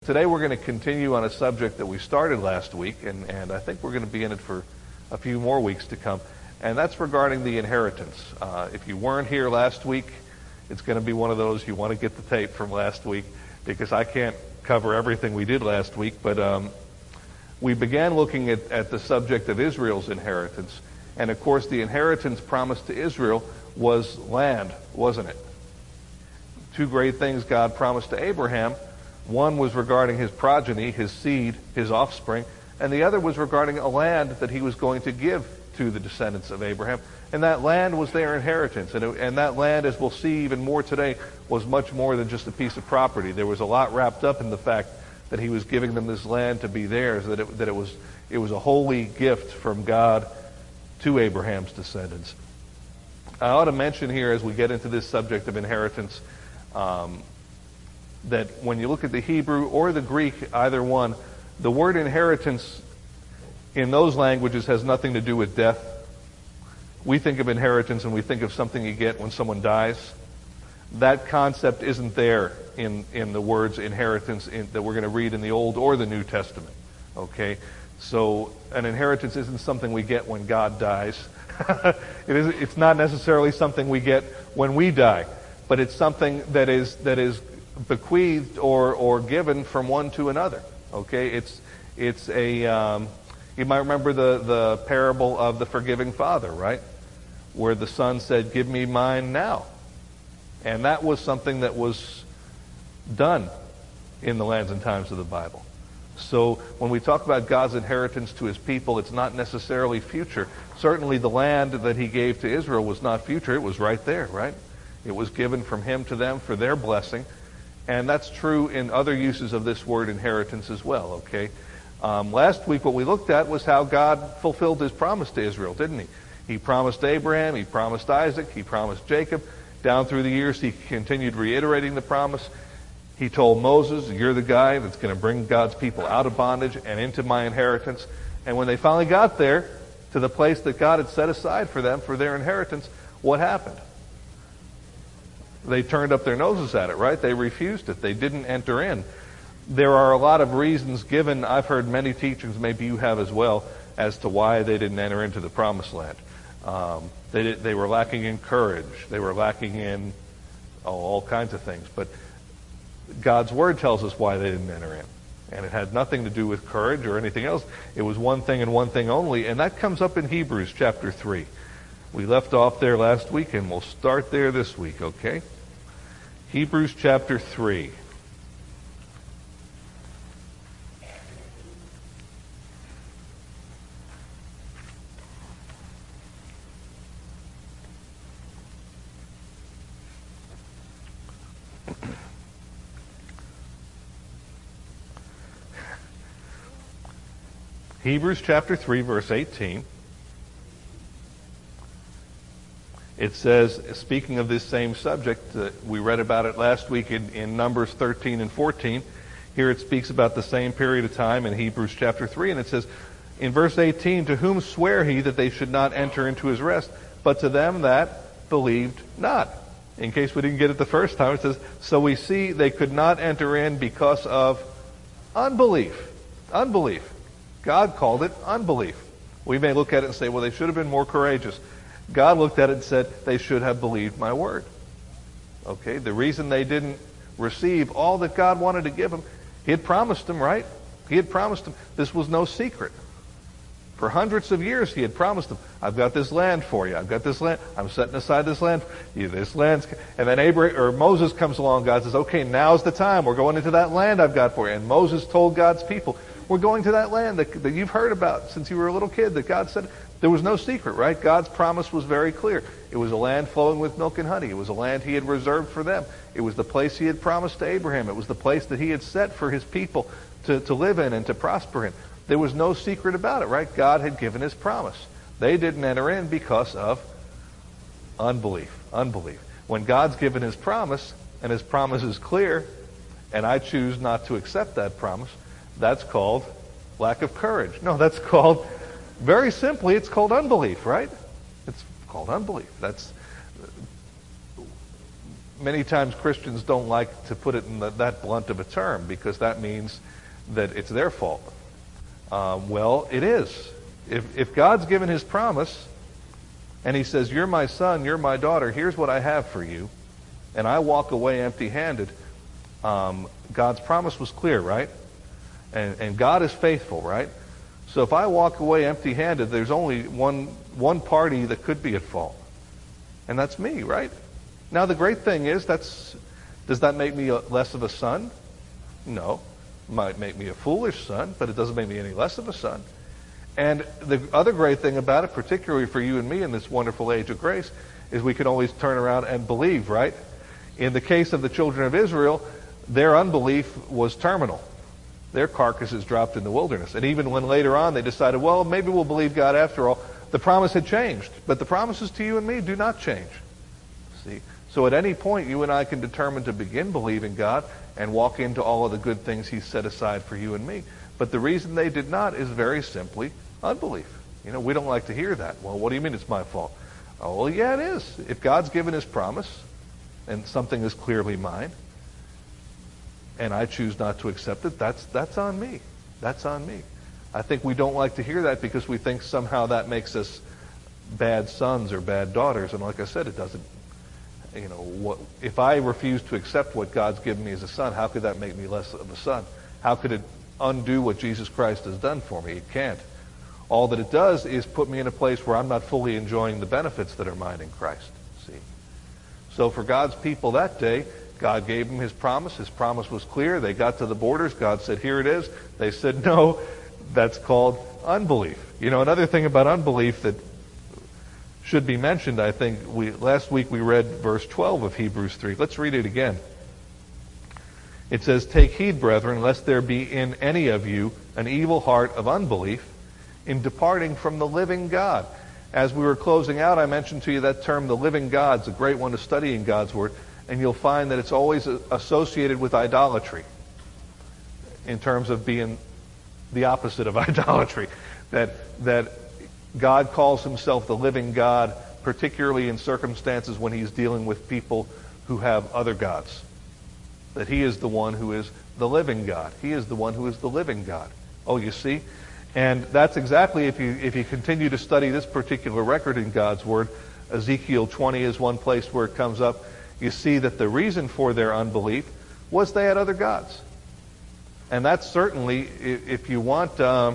Today we're going to continue on a subject that we started last week, and I think we're going to be in it for a few more weeks to come, and that's regarding the inheritance. If you weren't here last week, it's going to be one of those you want to get the tape from last week, because I can't cover everything we did last week, but we began looking at the subject of Israel's inheritance, and of course the inheritance promised to Israel was land, wasn't it? Two great things God promised to Abraham. One was regarding his progeny, his seed, his offspring, and the other was regarding a land that he was going to give to the descendants of Abraham. And that land was their inheritance. And that land, as we'll see even more today, was much more than just a piece of property. There was a lot wrapped up in the fact that he was giving them this land to be theirs, that it was a holy gift from God to Abraham's descendants. I ought to mention here, as we get into this subject of inheritance, that when you look at the Hebrew or the Greek, either one, the word inheritance in those languages has nothing to do with death. We think of inheritance and we think of something you get when someone dies. That concept isn't there in the words inheritance that we're going to read in the Old or the New Testament. Okay? So an inheritance isn't something we get when God dies. It's not necessarily something we get when we die, but it's something that is bequeathed or given from one to another. Okay, it's a you might remember the parable of the forgiving father, right? Where the son said, "Give me mine now," and that was something that was done in the lands and times of the Bible. So when we talk about God's inheritance to his people, it's not necessarily future. Certainly the land that he gave to Israel was not future. It was right there, right? It was given from him to them for their blessing. And that's true in other uses of this word inheritance as well, okay? Last week what we looked at was how God fulfilled his promise to Israel, didn't he? He promised Abraham, he promised Isaac, he promised Jacob. Down through the years he continued reiterating the promise. He told Moses, "You're the guy that's going to bring God's people out of bondage and into my inheritance." And when they finally got there, to the place that God had set aside for them for their inheritance, what happened? They turned up their noses at it, right? They refused it. They didn't enter in. There are a lot of reasons given. I've heard many teachings, maybe you have as well, as to why they didn't enter into the promised land. They were lacking in courage. They were lacking in all kinds of things. But God's Word tells us why they didn't enter in. And it had nothing to do with courage or anything else. It was one thing and one thing only. And that comes up in Hebrews chapter 3. We left off there last week, and we'll start there this week, okay? Hebrews chapter 3. Hebrews chapter 3, verse 18. It says, speaking of this same subject, we read about it last week in Numbers 13 and 14. Here it speaks about the same period of time in Hebrews chapter 3, and it says, in verse 18, "To whom sware he that they should not enter into his rest, but to them that believed not." In case we didn't get it the first time, it says, "So we see they could not enter in because of unbelief." Unbelief. God called it unbelief. We may look at it and say, well, they should have been more courageous. God looked at it and said, they should have believed my word. Okay, the reason they didn't receive all that God wanted to give them, he had promised them, right? He had promised them. This was no secret. For hundreds of years, he had promised them, I've got this land for you. I've got this land. I'm setting aside this land for you. This land's... And then Moses comes along. God says, okay, now's the time. We're going into that land I've got for you. And Moses told God's people, we're going to that land that you've heard about since you were a little kid, that God said. There was no secret, right? God's promise was very clear. It was a land flowing with milk and honey. It was a land he had reserved for them. It was the place he had promised to Abraham. It was the place that he had set for his people to live in and to prosper in. There was no secret about it, right? God had given his promise. They didn't enter in because of unbelief. Unbelief. When God's given his promise, and his promise is clear, and I choose not to accept that promise, that's called lack of courage. No, that's called... Very simply, it's called unbelief, right? It's called unbelief. many times Christians don't like to put it in that blunt of a term, because that means that it's their fault. Well, it is. If God's given his promise, and he says, you're my son, you're my daughter, here's what I have for you, and I walk away empty-handed, God's promise was clear, right? And God is faithful, right? So if I walk away empty-handed, there's only one party that could be at fault, and that's me, right? Now the great thing is, does that make me less of a son? No. It might make me a foolish son, but it doesn't make me any less of a son. And the other great thing about it, particularly for you and me in this wonderful age of grace, is we can always turn around and believe, right? In the case of the children of Israel, their unbelief was terminal. Their carcasses dropped in the wilderness. And even when later on they decided, well, maybe we'll believe God after all, the promise had changed. But the promises to you and me do not change. See? So at any point, you and I can determine to begin believing God and walk into all of the good things he's set aside for you and me. But the reason they did not is very simply unbelief. You know, we don't like to hear that. Well, what do you mean it's my fault? Oh, well, yeah, it is. If God's given his promise and something is clearly mine, and I choose not to accept it, that's on me. That's on me. I think we don't like to hear that because we think somehow that makes us bad sons or bad daughters. And like I said, it doesn't. You know, if I refuse to accept what God's given me as a son, how could that make me less of a son? How could it undo what Jesus Christ has done for me? It can't. All that it does is put me in a place where I'm not fully enjoying the benefits that are mine in Christ. See? So for God's people that day, God gave them his promise. His promise was clear. They got to the borders. God said, here it is. They said, no. That's called unbelief. You know, another thing about unbelief that should be mentioned, I think, last week we read verse 12 of Hebrews 3. Let's read it again. It says, take heed, brethren, lest there be in any of you an evil heart of unbelief in departing from the living God. As we were closing out, I mentioned to you that term, the living God, is a great one to study in God's Word, and you'll find that it's always associated with idolatry in terms of being the opposite of idolatry. That God calls himself the living God, particularly in circumstances when he's dealing with people who have other gods. That he is the one who is the living God. He is the one who is the living God. Oh, you see? And that's exactly, if you continue to study this particular record in God's Word, Ezekiel 20 is one place where it comes up. You see that the reason for their unbelief was they had other gods. And that's certainly, if you want,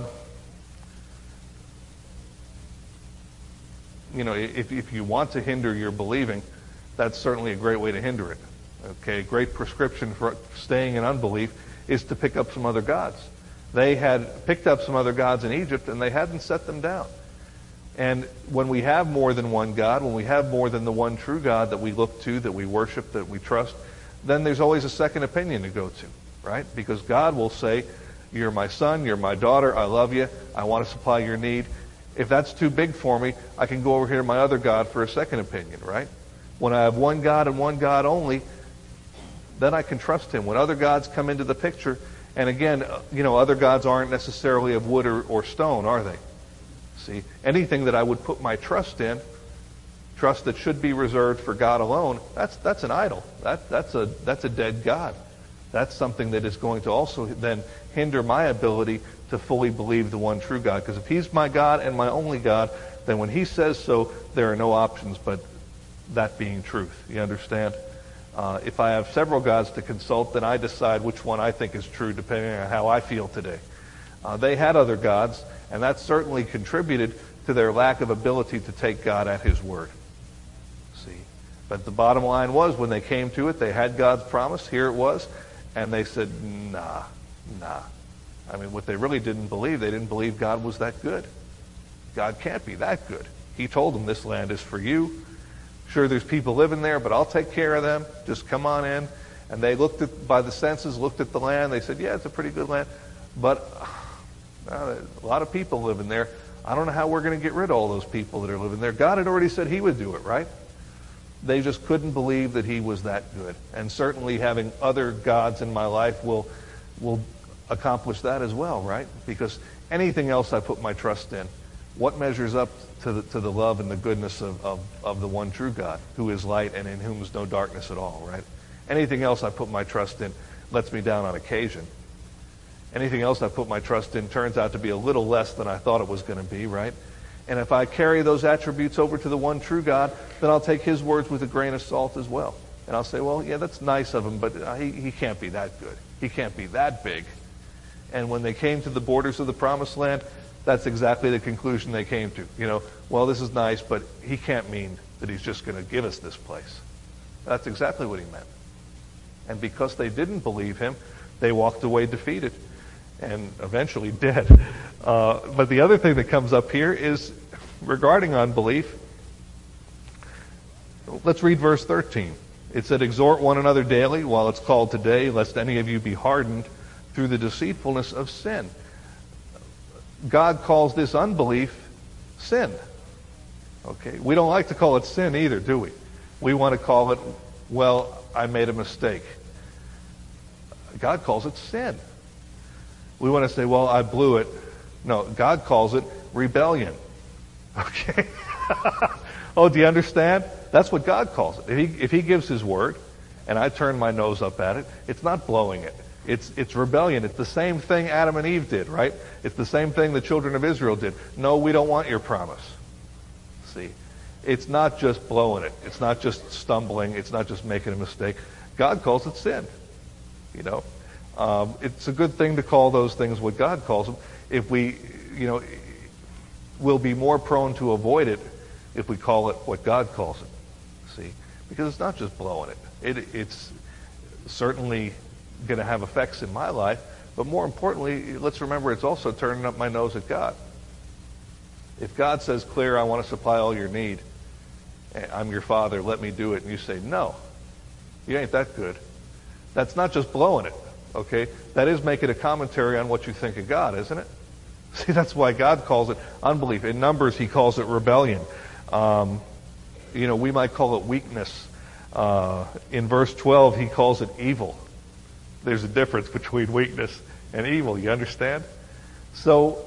if you want to hinder your believing, that's certainly a great way to hinder it. Okay, a great prescription for staying in unbelief is to pick up some other gods. They had picked up some other gods in Egypt, and they hadn't set them down. And when we have more than one God, when we have more than the one true God that we look to, that we worship, that we trust, then there's always a second opinion to go to, right? Because God will say, you're my son, you're my daughter, I love you, I want to supply your need. If that's too big for me, I can go over here to my other God for a second opinion, right? When I have one God and one God only, then I can trust him. When other gods come into the picture, and again, other gods aren't necessarily of wood or stone, are they? See, anything that I would put my trust in, trust that should be reserved for God alone, that's an idol. That's a dead God. That's something that is going to also then hinder my ability to fully believe the one true God. Because if he's my God and my only God, then when he says so, there are no options but that being truth. You understand? If I have several gods to consult, then I decide which one I think is true depending on how I feel today. They had other gods, and that certainly contributed to their lack of ability to take God at his word. See? But the bottom line was, when they came to it, they had God's promise. Here it was. And they said, nah. I mean, what they really didn't believe, they didn't believe God was that good. God can't be that good. He told them, this land is for you. Sure, there's people living there, but I'll take care of them. Just come on in. And they looked at, by the census, looked at the land. They said, yeah, it's a pretty good land. But a lot of people living there. I don't know how we're going to get rid of all those people that are living there. God had already said he would do it, right? They just couldn't believe that he was that good. And certainly having other gods in my life will accomplish that as well, right? Because anything else I put my trust in What measures up to the love and the goodness of the one true God, who is light and in whom is no darkness at all, right? Anything else I put my trust in lets me down on occasion. Anything else I put my trust in turns out to be a little less than I thought it was going to be, right? And if I carry those attributes over to the one true God, then I'll take his words with a grain of salt as well. And I'll say, well, yeah, that's nice of him, but he can't be that good. He can't be that big. And when they came to the borders of the promised land, that's exactly the conclusion they came to. Well, this is nice, but he can't mean that he's just going to give us this place. That's exactly what he meant. And because they didn't believe him, they walked away defeated and eventually dead. But the other thing that comes up here is regarding unbelief. Let's read verse 13. It said, exhort one another daily while it's called today, lest any of you be hardened through the deceitfulness of sin. God calls this unbelief sin. Okay? We don't like to call it sin either, do we? We want to call it, well, I made a mistake. God calls it sin. We want to say, well, I blew it. No, God calls it rebellion. Okay? Oh, do you understand? That's what God calls it. If he gives his word, and I turn my nose up at it, it's not blowing it. It's rebellion. It's the same thing Adam and Eve did, right? It's the same thing the children of Israel did. No, we don't want your promise. See? It's not just blowing it. It's not just stumbling. It's not just making a mistake. God calls it sin. It's a good thing to call those things what God calls them. If we, we'll be more prone to avoid it if we call it what God calls it. See? Because it's not just blowing it. It's certainly going to have effects in my life, but more importantly, let's remember it's also turning up my nose at God. If God says clear, I want to supply all your need, I'm your father, let me do it, and you say, no, you ain't that good. That's not just blowing it, okay? That is making a commentary on what you think of God, isn't it? See, that's why God calls it unbelief. In Numbers, he calls it rebellion. We might call it weakness. In verse 12, he calls it evil. There's a difference between weakness and evil, you understand? So,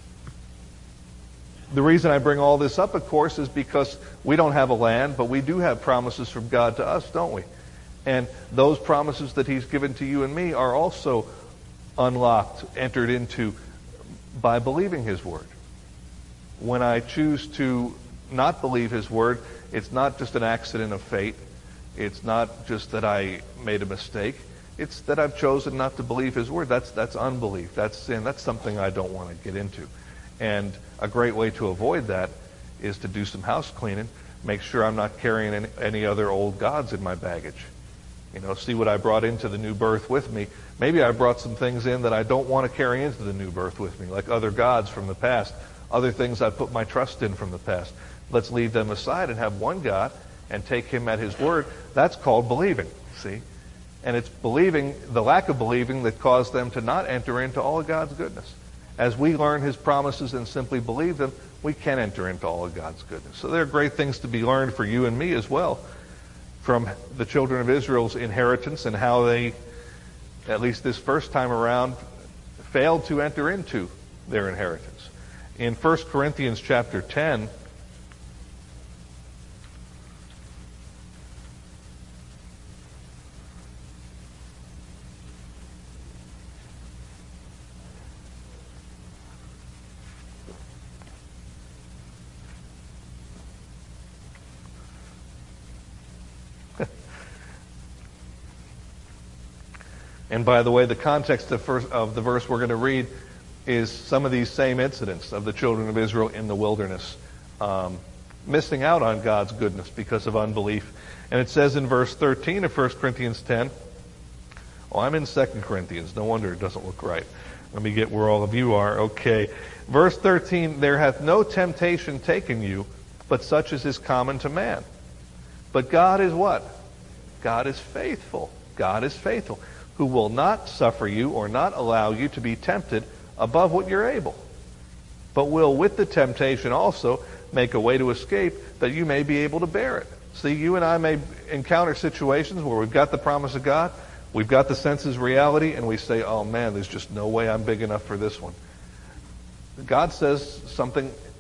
the reason I bring all this up, of course, is because we don't have a land, but we do have promises from God to us, don't we? And those promises that he's given to you and me are also unlocked, entered into by believing his word. When I choose to not believe his word, it's not just an accident of fate. It's not just that I made a mistake. It's that I've chosen not to believe his word. That's unbelief. That's sin. That's something I don't want to get into. And a great way to avoid that is to do some house cleaning. Make sure I'm not carrying any other old gods in my baggage. See what I brought into the new birth with me. Maybe I brought some things in that I don't want to carry into the new birth with me, like other gods from the past, other things I put my trust in from the past. Let's leave them aside and have one God and take him at his word. That's called believing, see? And it's believing, the lack of believing, that caused them to not enter into all of God's goodness. As we learn his promises and simply believe them, we can enter into all of God's goodness. So there are great things to be learned for you and me as well from the children of Israel's inheritance and how they, at least this first time around, failed to enter into their inheritance. In 1 Corinthians chapter 10, and by the way, the context of the verse we're going to read is some of these same incidents of the children of Israel in the wilderness, missing out on God's goodness because of unbelief. And it says in verse 13 of 1 Corinthians 10, I'm in 2 Corinthians, no wonder it doesn't look right. Let me get where all of you are. Okay. Verse 13, there hath no temptation taken you, but such as is common to man. But God is what? God is faithful. God is faithful, who will not suffer you or not allow you to be tempted above what you're able, but will with the temptation also make a way to escape that you may be able to bear it. See, you and I may encounter situations where we've got the promise of God, we've got the senses reality, and we say, oh man, there's just no way I'm big enough for this one. God says something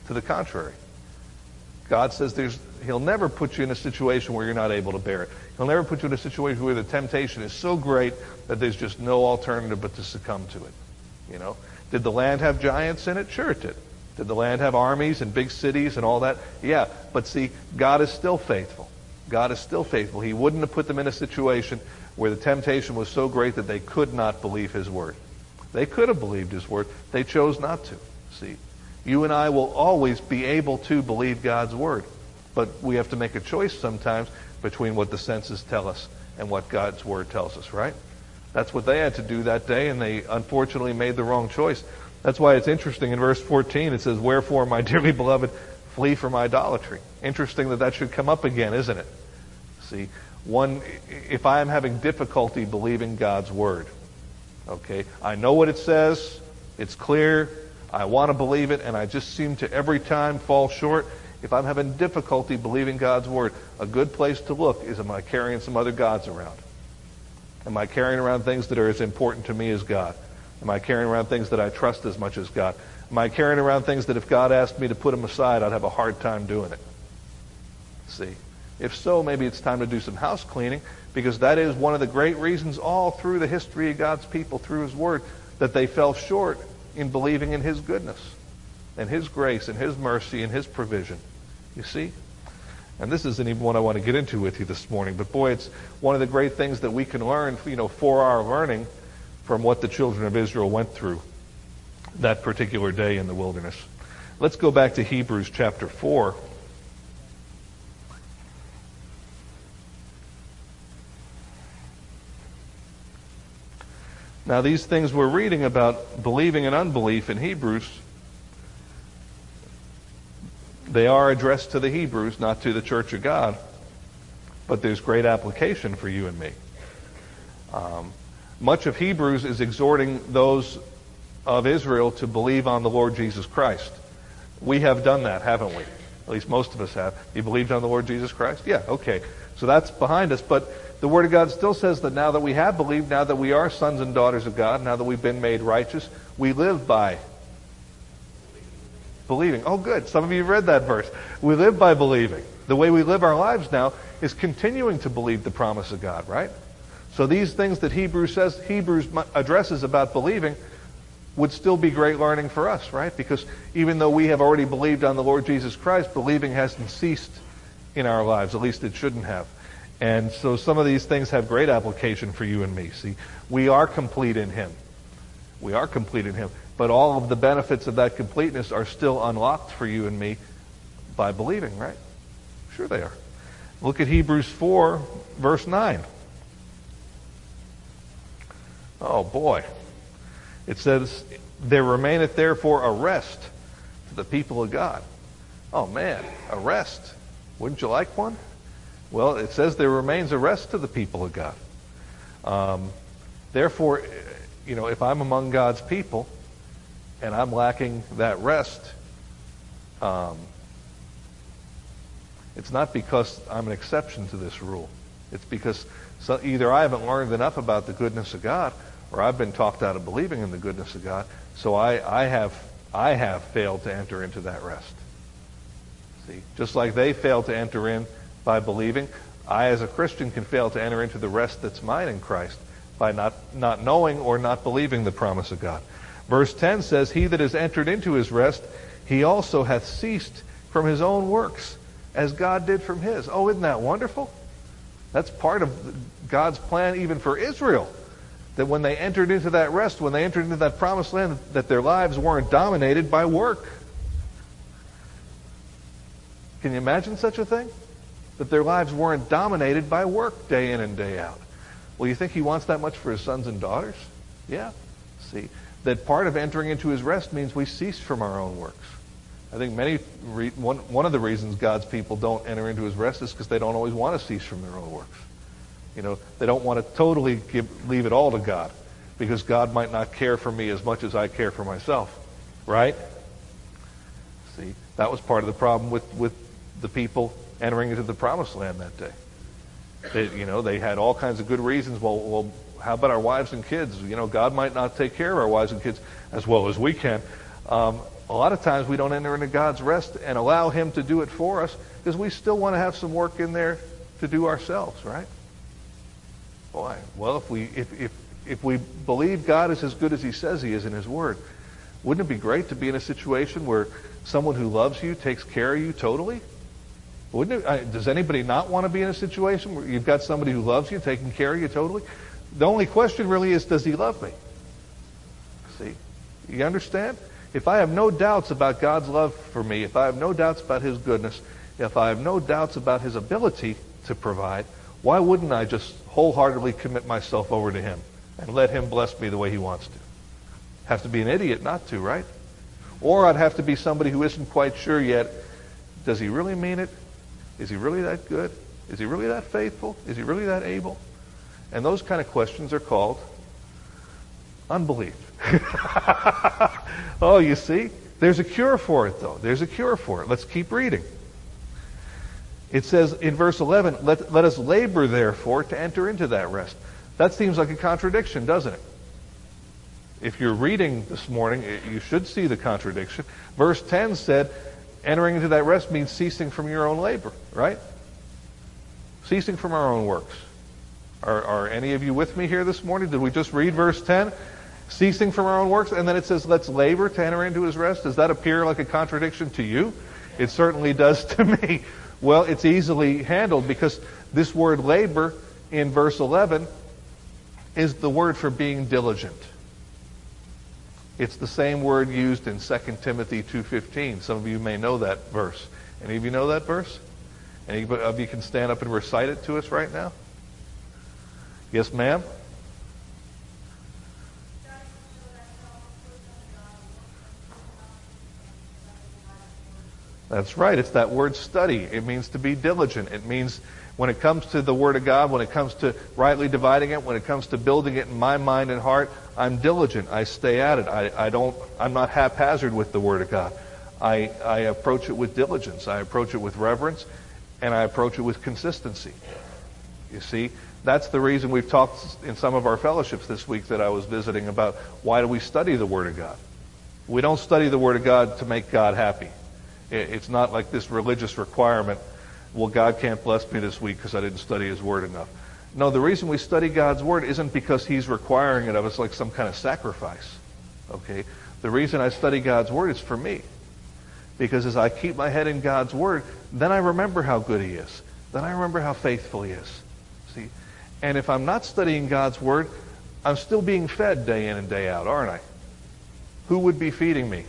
to the contrary. God says He'll never put you in a situation where you're not able to bear it. He'll never put you in a situation where the temptation is so great that there's just no alternative but to succumb to it. You know, did the land have giants in it? Sure it did. Did the land have armies and big cities and all that? Yeah, but see, God is still faithful. God is still faithful. He wouldn't have put them in a situation where the temptation was so great that they could not believe His word. They could have believed His word. They chose not to. See, you and I will always be able to believe God's word. But we have to make a choice sometimes between what the senses tell us and what God's word tells us, right? That's what they had to do that day, and they unfortunately made the wrong choice. That's why it's interesting in verse 14, it says, "Wherefore, my dearly beloved, flee from idolatry." Interesting that should come up again, isn't it? See, if I am having difficulty believing God's word, okay, I know what it says, it's clear, I want to believe it, and I just seem to every time fall short. If I'm having difficulty believing God's word, a good place to look is, am I carrying some other gods around? Am I carrying around things that are as important to me as God? Am I carrying around things that I trust as much as God? Am I carrying around things that if God asked me to put them aside, I'd have a hard time doing it? See? If so, maybe it's time to do some house cleaning, because that is one of the great reasons all through the history of God's people, through His word, that they fell short in believing in His goodness and His grace and His mercy and His provision. You see? And this isn't even what I want to get into with you this morning, but boy, it's one of the great things that we can learn, for our learning from what the children of Israel went through that particular day in the wilderness. Let's go back to Hebrews chapter 4. Now, these things we're reading about believing and unbelief in Hebrews, they are addressed to the Hebrews, not to the Church of God. But there's great application for you and me. Much of Hebrews is exhorting those of Israel to believe on the Lord Jesus Christ. We have done that, haven't we? At least most of us have. You believed on the Lord Jesus Christ? Yeah, okay. So that's behind us. But the Word of God still says that now that we have believed, now that we are sons and daughters of God, now that we've been made righteous, we live by believing. Oh, good. Some of you have read that verse. We live by believing. The way we live our lives now is continuing to believe the promise of God, right? So these things that Hebrews addresses about believing would still be great learning for us, right? Because even though we have already believed on the Lord Jesus Christ, believing hasn't ceased in our lives. At least it shouldn't have. And so some of these things have great application for you and me. See, we are complete in Him. We are complete in Him. But all of the benefits of that completeness are still unlocked for you and me by believing, right? Sure they are. Look at Hebrews 4, verse 9. Oh, boy. It says, "There remaineth therefore a rest to the people of God." Oh, man, a rest. Wouldn't you like one? Well, it says there remains a rest to the people of God. Therefore, if I'm among God's people and I'm lacking that rest, it's not because I'm an exception to this rule. It's because either I haven't learned enough about the goodness of God, or I've been talked out of believing in the goodness of God, so I have failed to enter into that rest. See, just like they failed to enter in by believing, I as a Christian can fail to enter into the rest that's mine in Christ by not knowing or not believing the promise of God. Verse 10 says, "He that is entered into his rest, he also hath ceased from his own works, as God did from his." Oh, isn't that wonderful? That's part of God's plan even for Israel. That when they entered into that rest, when they entered into that promised land, that their lives weren't dominated by work. Can you imagine such a thing? That their lives weren't dominated by work day in and day out. Well, you think He wants that much for His sons and daughters? Yeah. See, that part of entering into His rest means we cease from our own works. I think one of the reasons God's people don't enter into His rest is because they don't always want to cease from their own works. They don't want to totally leave it all to God, because God might not care for me as much as I care for myself, right? See, that was part of the problem with the people entering into the promised land that day. They had all kinds of good reasons. Well, how about our wives and kids? God might not take care of our wives and kids as well as we can. A lot of times we don't enter into God's rest and allow him to do it for us because we still want to have some work in there to do ourselves, right? Boy, well, if we believe God is as good as he says he is in his word, wouldn't it be great to be in a situation where someone who loves you takes care of you totally? Wouldn't it? Does anybody not want to be in a situation where you've got somebody who loves you taking care of you totally? The only question really is, does he love me? See? You understand? If I have no doubts about God's love for me, if I have no doubts about his goodness, if I have no doubts about his ability to provide, why wouldn't I just wholeheartedly commit myself over to him and let him bless me the way he wants to? Have to be an idiot not to, right? Or I'd have to be somebody who isn't quite sure yet. Does he really mean it? Is he really that good? Is he really that faithful? Is he really that able? And those kind of questions are called unbelief. Oh, you see? There's a cure for it, though. There's a cure for it. Let's keep reading. It says in verse 11, let us labor, therefore, to enter into that rest. That seems like a contradiction, doesn't it? If you're reading this morning, you should see the contradiction. Verse 10 said, entering into that rest means ceasing from your own labor, right? Ceasing from our own works. Are any of you with me here this morning? Did we just read verse 10? Ceasing from our own works, and then it says, let's labor to enter into his rest. Does that appear like a contradiction to you? It certainly does to me. Well, it's easily handled because this word labor in verse 11 is the word for being diligent. It's the same word used in 2 Timothy 2:15. Some of you may know that verse. Any of you know that verse? Any of you can stand up and recite it to us right now? Yes, ma'am? That's right. It's that word study. It means to be diligent. It means when it comes to the Word of God, when it comes to rightly dividing it, when it comes to building it in my mind and heart, I'm diligent. I stay at it. I'm not haphazard with the Word of God. I approach it with diligence. I approach it with reverence, and I approach it with consistency. You see, that's the reason we've talked in some of our fellowships this week that I was visiting about why do we study the Word of God. We don't study the Word of God to make God happy. It's not like this religious requirement, well, God can't bless me this week because I didn't study his word enough. No, the reason we study God's word isn't because he's requiring it of us like some kind of sacrifice. Okay? The reason I study God's word is for me. Because as I keep my head in God's word, then I remember how good he is. Then I remember how faithful he is. See? And if I'm not studying God's word, I'm still being fed day in and day out, aren't I? Who would be feeding me?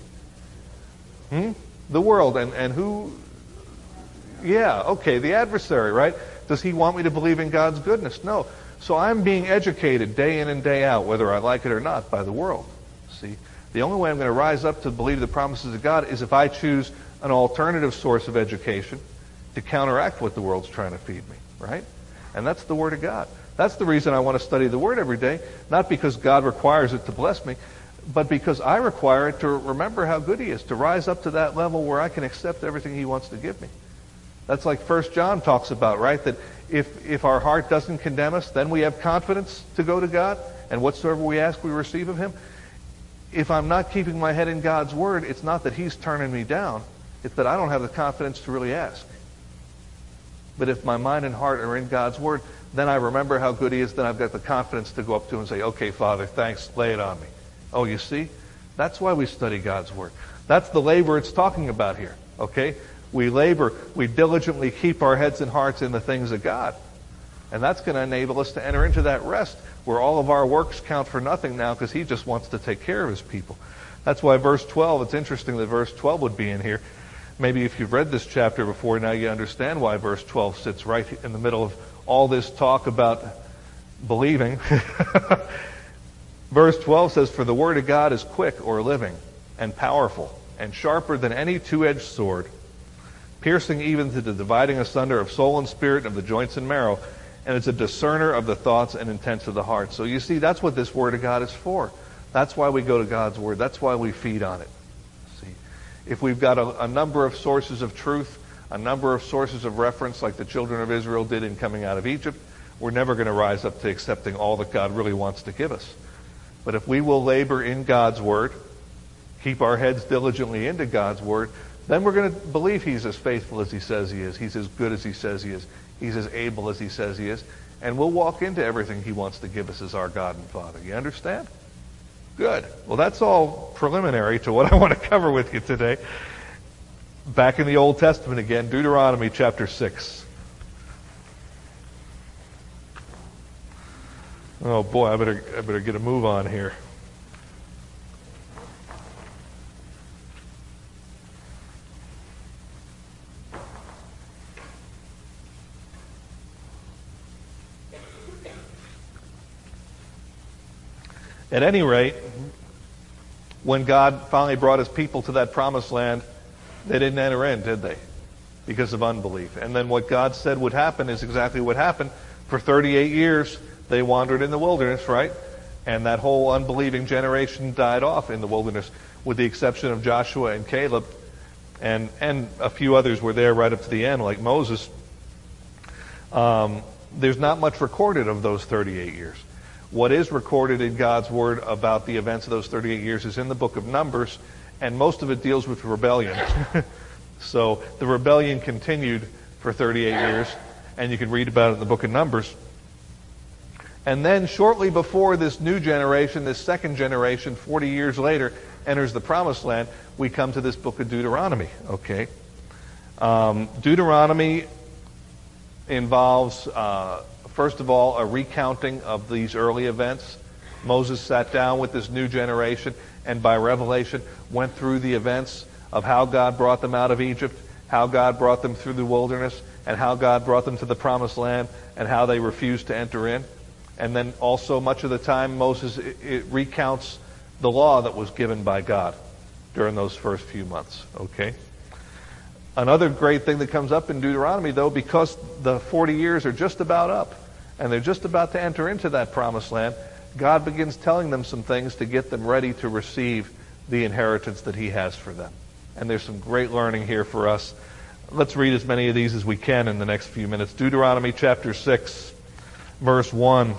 The world. And who? Yeah, okay, the adversary, right? Does he want me to believe in God's goodness? No. So I'm being educated day in and day out, whether I like it or not, by the world. See? The only way I'm going to rise up to believe the promises of God is if I choose an alternative source of education to counteract what the world's trying to feed me, right? And that's the Word of God. That's the reason I want to study the Word every day, not because God requires it to bless me, but because I require it to remember how good he is, to rise up to that level where I can accept everything he wants to give me. That's like 1 John talks about, right? That if our heart doesn't condemn us, then we have confidence to go to God, and whatsoever we ask, we receive of him. If I'm not keeping my head in God's word, it's not that he's turning me down. It's that I don't have the confidence to really ask. But if my mind and heart are in God's word, then I remember how good he is, then I've got the confidence to go up to him and say, okay, Father, thanks, lay it on me. Oh, you see? That's why we study God's word. That's the labor it's talking about here, okay? We labor, we diligently keep our heads and hearts in the things of God. And that's going to enable us to enter into that rest where all of our works count for nothing now because he just wants to take care of his people. That's why verse 12, it's interesting that verse 12 would be in here. Maybe if you've read this chapter before, now you understand why verse 12 sits right in the middle of all this talk about believing. Verse 12 says, for the word of God is quick or living and powerful and sharper than any two-edged sword, piercing even to the dividing asunder of soul and spirit and of the joints and marrow, and it's a discerner of the thoughts and intents of the heart. So you see, that's what this word of God is for. That's why we go to God's word. That's why we feed on it. See, if we've got a number of sources of truth, a number of sources of reference like the children of Israel did in coming out of Egypt, we're never going to rise up to accepting all that God really wants to give us. But if we will labor in God's word, keep our heads diligently into God's Word, then we're going to believe He's as faithful as He says He is. He's as good as He says He is. He's as able as He says He is. And we'll walk into everything He wants to give us as our God and Father. You understand? Good. Well, that's all preliminary to what I want to cover with you today. Back in the Old Testament again, Deuteronomy chapter 6. Oh boy, I better get a move on here. At any rate, when God finally brought His people to that promised land, they didn't enter in, did they? Because of unbelief. And then what God said would happen is exactly what happened. For 38 years, they wandered in the wilderness, right? And that whole unbelieving generation died off in the wilderness, with the exception of Joshua and Caleb. And a few others were there right up to the end, like Moses. There's not much recorded of those 38 years. What is recorded in God's Word about the events of those 38 years is in the book of Numbers, and most of it deals with rebellion. So the rebellion continued for 38 years, and you can read about it in the book of Numbers. And then shortly before this new generation, this second generation, 40 years later, enters the promised land, we come to this book of Deuteronomy, okay? Deuteronomy involves, first of all, a recounting of these early events. Moses sat down with this new generation and by revelation went through the events of how God brought them out of Egypt, how God brought them through the wilderness, and how God brought them to the promised land, and how they refused to enter in. And then also much of the time Moses recounts the law that was given by God during those first few months. Okay? Another great thing that comes up in Deuteronomy, though, because the 40 years are just about up, and they're just about to enter into that promised land, God begins telling them some things to get them ready to receive the inheritance that He has for them. And there's some great learning here for us. Let's read as many of these as we can in the next few minutes. Deuteronomy chapter 6, verse 1.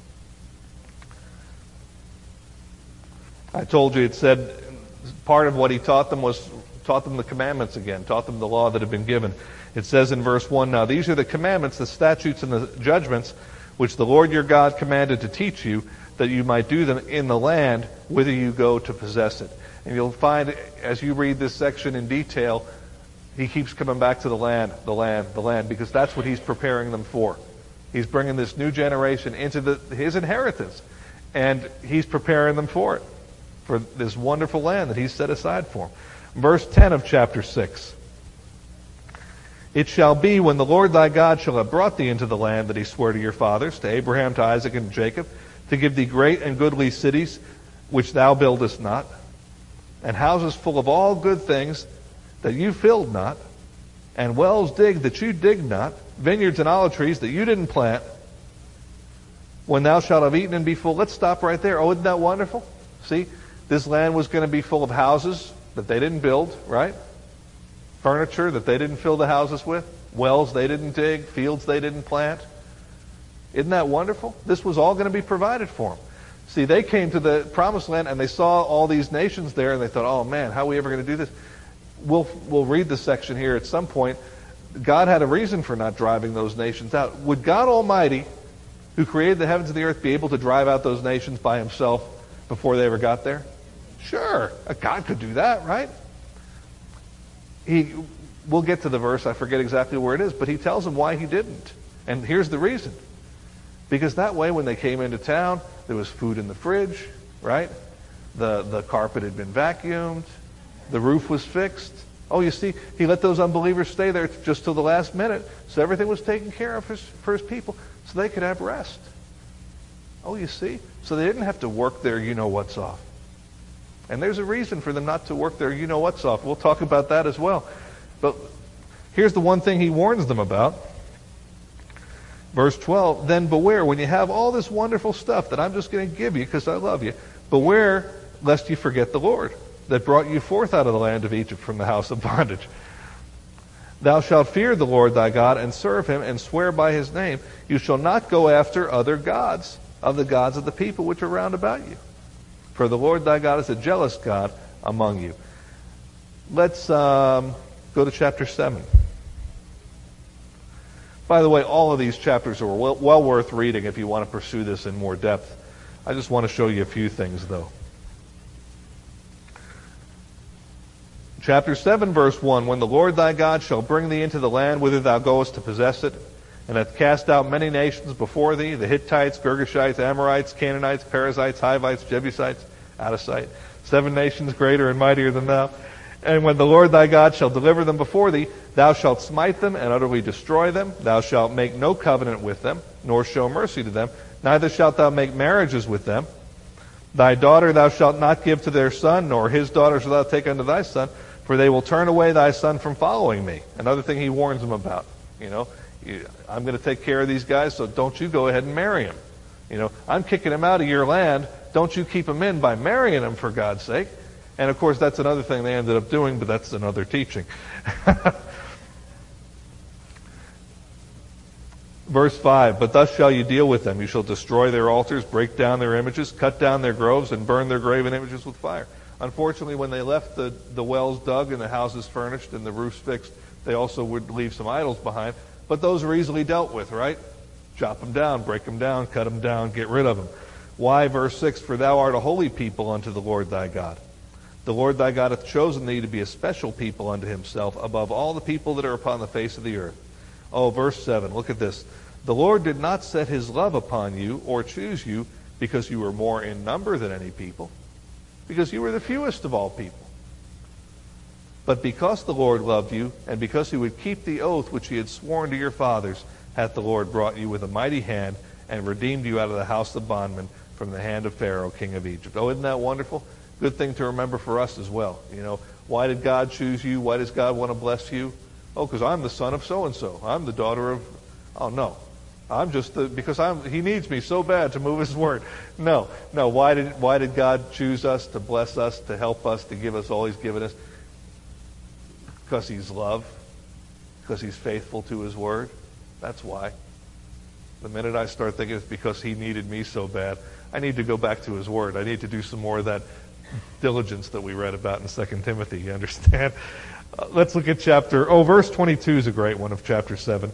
I told you it said part of what He taught them was taught them the commandments again, taught them the law that had been given. It says in verse 1, "Now these are the commandments, the statutes, and the judgments which the Lord your God commanded to teach you, that you might do them in the land whither you go to possess it." And you'll find, as you read this section in detail, He keeps coming back to the land, the land, the land, because that's what He's preparing them for. He's bringing this new generation into His inheritance, and He's preparing them for it, for this wonderful land that He's set aside for them. Verse 10 of chapter 6. "It shall be when the Lord thy God shall have brought thee into the land that He swore to your fathers, to Abraham, to Isaac, and to Jacob, to give thee great and goodly cities, which thou buildest not, and houses full of all good things that you filled not, and wells digged that you digged not, vineyards and olive trees that you didn't plant, when thou shalt have eaten and be full." Let's stop right there. Oh, isn't that wonderful? See, this land was going to be full of houses that they didn't build, right? Furniture that they didn't fill the houses with, wells they didn't dig, fields they didn't plant. Isn't that wonderful? This was all going to be provided for them. See, they came to the promised land and they saw all these nations there and they thought, oh man, how are we ever going to do this? We'll read this section here at some point. God had a reason for not driving those nations out. Would God Almighty, who created the heavens and the earth, be able to drive out those nations by Himself before they ever got there? Sure, God could do that, right? We'll get to the verse, I forget exactly where it is, but He tells them why He didn't. And here's the reason. Because that way, when they came into town, there was food in the fridge, right? The carpet had been vacuumed. The roof was fixed. Oh, you see, He let those unbelievers stay there just till the last minute, so everything was taken care of for His people, so they could have rest. Oh, you see? So they didn't have to work their you-know-what's off. And there's a reason for them not to work their you-know-what's off. We'll talk about that as well. But here's the one thing He warns them about. Verse 12, "Then beware, when you have all this wonderful stuff that I'm just going to give you because I love you, beware lest you forget the Lord that brought you forth out of the land of Egypt from the house of bondage. Thou shalt fear the Lord thy God and serve Him and swear by His name. You shall not go after other gods of the gods of the people which are round about you. For the Lord thy God is a jealous God, among you. Let's go to chapter 7. By the way, all of these chapters are well worth reading if you want to pursue this in more depth. I just want to show you a few things, though. Chapter 7, verse 1, When the Lord thy God shall bring thee into the land whither thou goest to possess it, and hath cast out many nations before thee, the Hittites, Girgashites, Amorites, Canaanites, Perizzites, Hivites, Jebusites, out of sight, 7 nations greater and mightier than thou. And when the Lord thy God shall deliver them before thee, thou shalt smite them and utterly destroy them. Thou shalt make no covenant with them, nor show mercy to them. Neither shalt thou make marriages with them. Thy daughter thou shalt not give to their son, nor his daughter shalt thou take unto thy son, for they will turn away thy son from following me. Another thing he warns them about. I'm going to take care of these guys, so don't you go ahead and marry them. I'm kicking them out of your land. Don't you keep them in by marrying them, for God's sake. And of course, that's another thing they ended up doing, but that's another teaching. Verse 5, But thus shall you deal with them. You shall destroy their altars, break down their images, cut down their groves, and burn their graven images with fire. Unfortunately, when they left the wells dug and the houses furnished and the roofs fixed, they also would leave some idols behind. But those are easily dealt with, right? Chop them down, break them down, cut them down, get rid of them. Why? Verse 6, For thou art a holy people unto the Lord thy God. The Lord thy God hath chosen thee to be a special people unto himself above all the people that are upon the face of the earth. Oh, verse 7, look at this. The Lord did not set his love upon you or choose you because you were more in number than any people, because you were the fewest of all people. But because the Lord loved you, and because he would keep the oath which he had sworn to your fathers, hath the Lord brought you with a mighty hand and redeemed you out of the house of bondmen from the hand of Pharaoh, king of Egypt. Oh, isn't that wonderful? Good thing to remember for us as well. Why did God choose you? Why does God want to bless you? Oh, because I'm the son of so-and-so. I'm the daughter of... Oh, no. I'm just because he needs me so bad to move his word. No. Why did God choose us, to bless us, to help us, to give us all he's given us? Because he's love. Because he's faithful to his word. That's why. The minute I start thinking it's because he needed me so bad, I need to go back to his word. I need to do some more of that diligence that we read about in 2 Timothy. You understand? Let's look at verse 22 is a great one of chapter 7.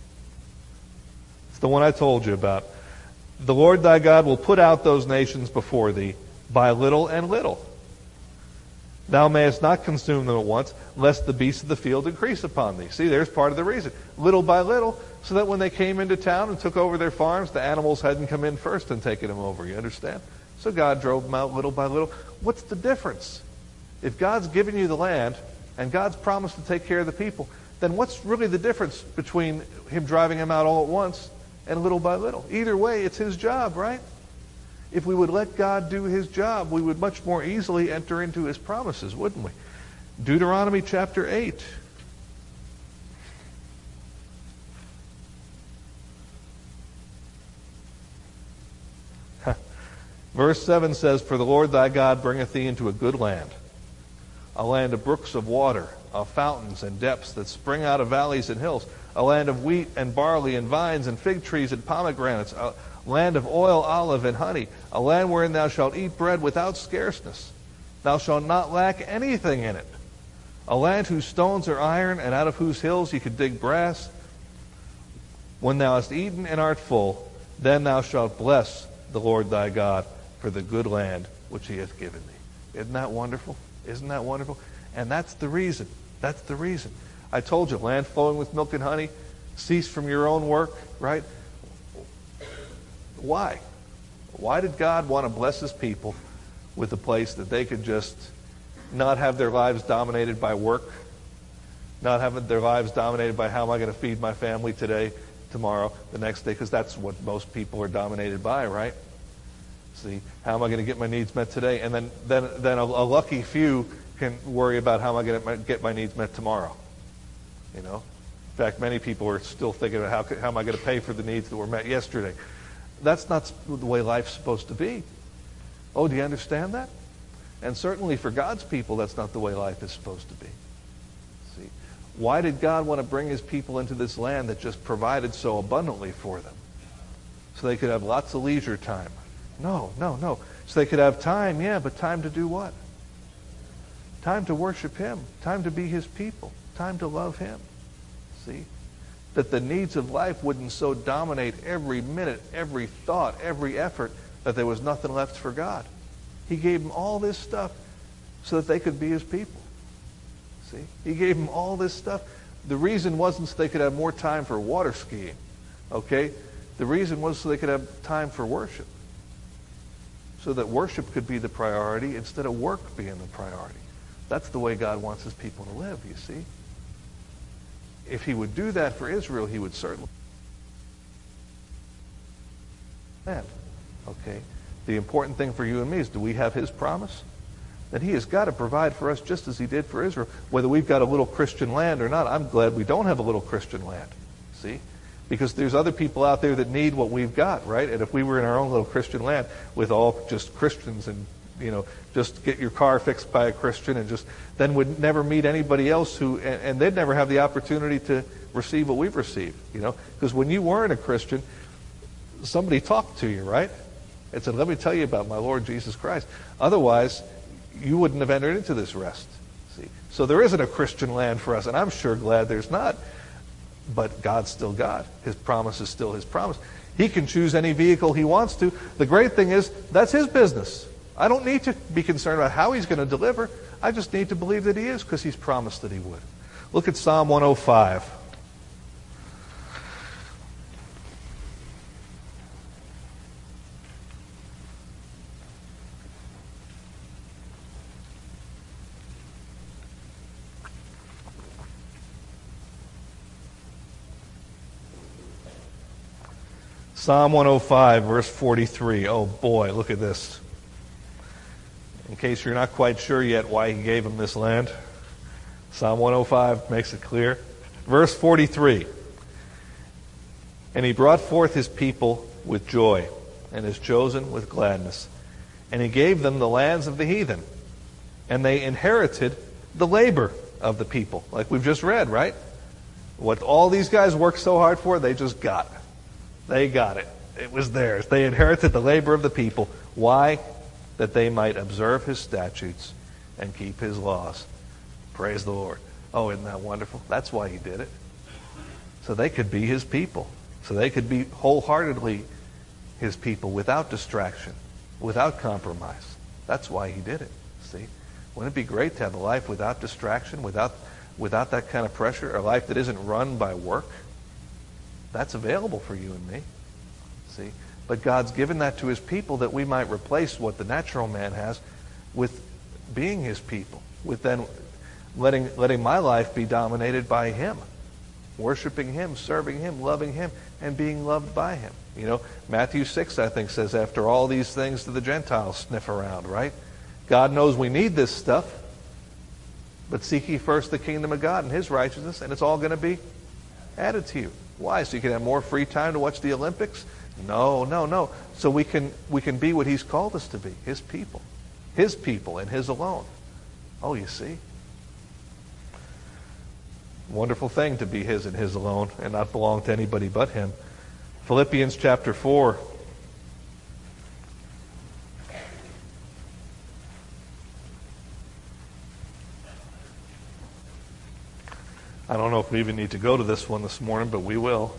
It's the one I told you about. The Lord thy God will put out those nations before thee by little and little. Thou mayest not consume them at once, lest the beasts of the field increase upon thee. See, there's part of the reason. Little by little, so that when they came into town and took over their farms, the animals hadn't come in first and taken them over. You understand? So God drove them out little by little. What's the difference? If God's given you the land and God's promised to take care of the people, then what's really the difference between him driving them out all at once and little by little? Either way, it's his job, right? If we would let God do his job, we would much more easily enter into his promises, wouldn't we? Deuteronomy chapter 8. Verse 7 says, For the Lord thy God bringeth thee into a good land, a land of brooks of water, of fountains and depths that spring out of valleys and hills, a land of wheat and barley and vines and fig trees and pomegranates, a land of oil, olive, and honey, a land wherein thou shalt eat bread without scarceness. Thou shalt not lack anything in it. A land whose stones are iron, and out of whose hills ye could dig brass. When thou hast eaten and art full, then thou shalt bless the Lord thy God for the good land which he hath given thee. Isn't that wonderful? Isn't that wonderful? And that's the reason. That's the reason. I told you, land flowing with milk and honey, cease from your own work, right? Why? Why did God want to bless his people with a place that they could just not have their lives dominated by work, not have their lives dominated by how am I going to feed my family today, tomorrow, the next day, because that's what most people are dominated by, right? See, how am I going to get my needs met today? And then a lucky few can worry about how am I going to get my needs met tomorrow. In fact, many people are still thinking about how am I going to pay for the needs that were met yesterday. That's not the way life's supposed to be. Oh, do you understand that? And certainly for God's people, that's not the way life is supposed to be. See, why did God want to bring his people into this land that just provided so abundantly for them? So they could have lots of leisure time. No. So they could have time, yeah, but time to do what? Time to worship him. Time to be his people. Time to love him. See? That the needs of life wouldn't so dominate every minute, every thought, every effort, that there was nothing left for God. He gave them all this stuff so that they could be his people. See? He gave them all this stuff. The reason wasn't so they could have more time for water skiing. Okay? The reason was so they could have time for worship. So that worship could be the priority instead of work being the priority. That's the way God wants his people to live, you see. If he would do that for Israel, he would certainly. Okay? The important thing for you and me is, do we have his promise? That he has got to provide for us just as he did for Israel. Whether we've got a little Christian land or not, I'm glad we don't have a little Christian land. See? Because there's other people out there that need what we've got, right? And if we were in our own little Christian land with all just Christians and, just get your car fixed by a Christian and then would never meet anybody else and they'd never have the opportunity to receive what we've received, Because when you weren't a Christian, somebody talked to you, right? And said, let me tell you about my Lord Jesus Christ. Otherwise, you wouldn't have entered into this rest. See? So there isn't a Christian land for us, and I'm sure glad there's not. But God's still God. His promise is still his promise. He can choose any vehicle he wants to. The great thing is, that's his business. I don't need to be concerned about how he's going to deliver. I just need to believe that he is, because he's promised that he would. Look at Psalm 105. Psalm 105, verse 43. Oh boy, look at this. In case you're not quite sure yet why he gave him this land, Psalm 105 makes it clear. Verse 43. And he brought forth his people with joy, and his chosen with gladness. And he gave them the lands of the heathen, and they inherited the labor of the people. Like we've just read, right? What all these guys worked so hard for, they just got. They got it. It was theirs. They inherited the labor of the people. Why? That they might observe his statutes and keep his laws. Praise the Lord. Oh, isn't that wonderful? That's why he did it. So they could be his people. So they could be wholeheartedly his people without distraction, without compromise. That's why he did it. See? Wouldn't it be great to have a life without distraction, without that kind of pressure, a life that isn't run by work? That's available for you and me. See? But God's given that to his people that we might replace what the natural man has with being his people, with then letting my life be dominated by him, worshiping him, serving him, loving him, and being loved by him. Matthew 6, I think, says, after all these things do the Gentiles sniff around, right? God knows we need this stuff, but seek ye first the kingdom of God and his righteousness, and it's all going to be added to you. Why? So you can have more free time to watch the Olympics? No. So we can be what he's called us to be, his people and his alone. Oh, you see? Wonderful thing to be his and his alone and not belong to anybody but him. Philippians chapter 4. I don't know if we even need to go to this one this morning, but we will.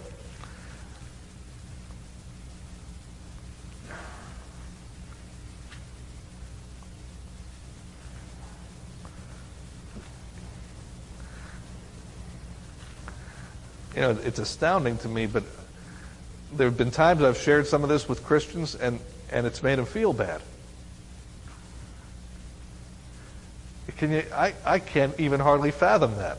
It's astounding to me, but there have been times I've shared some of this with Christians, and it's made them feel bad. I can't even hardly fathom that.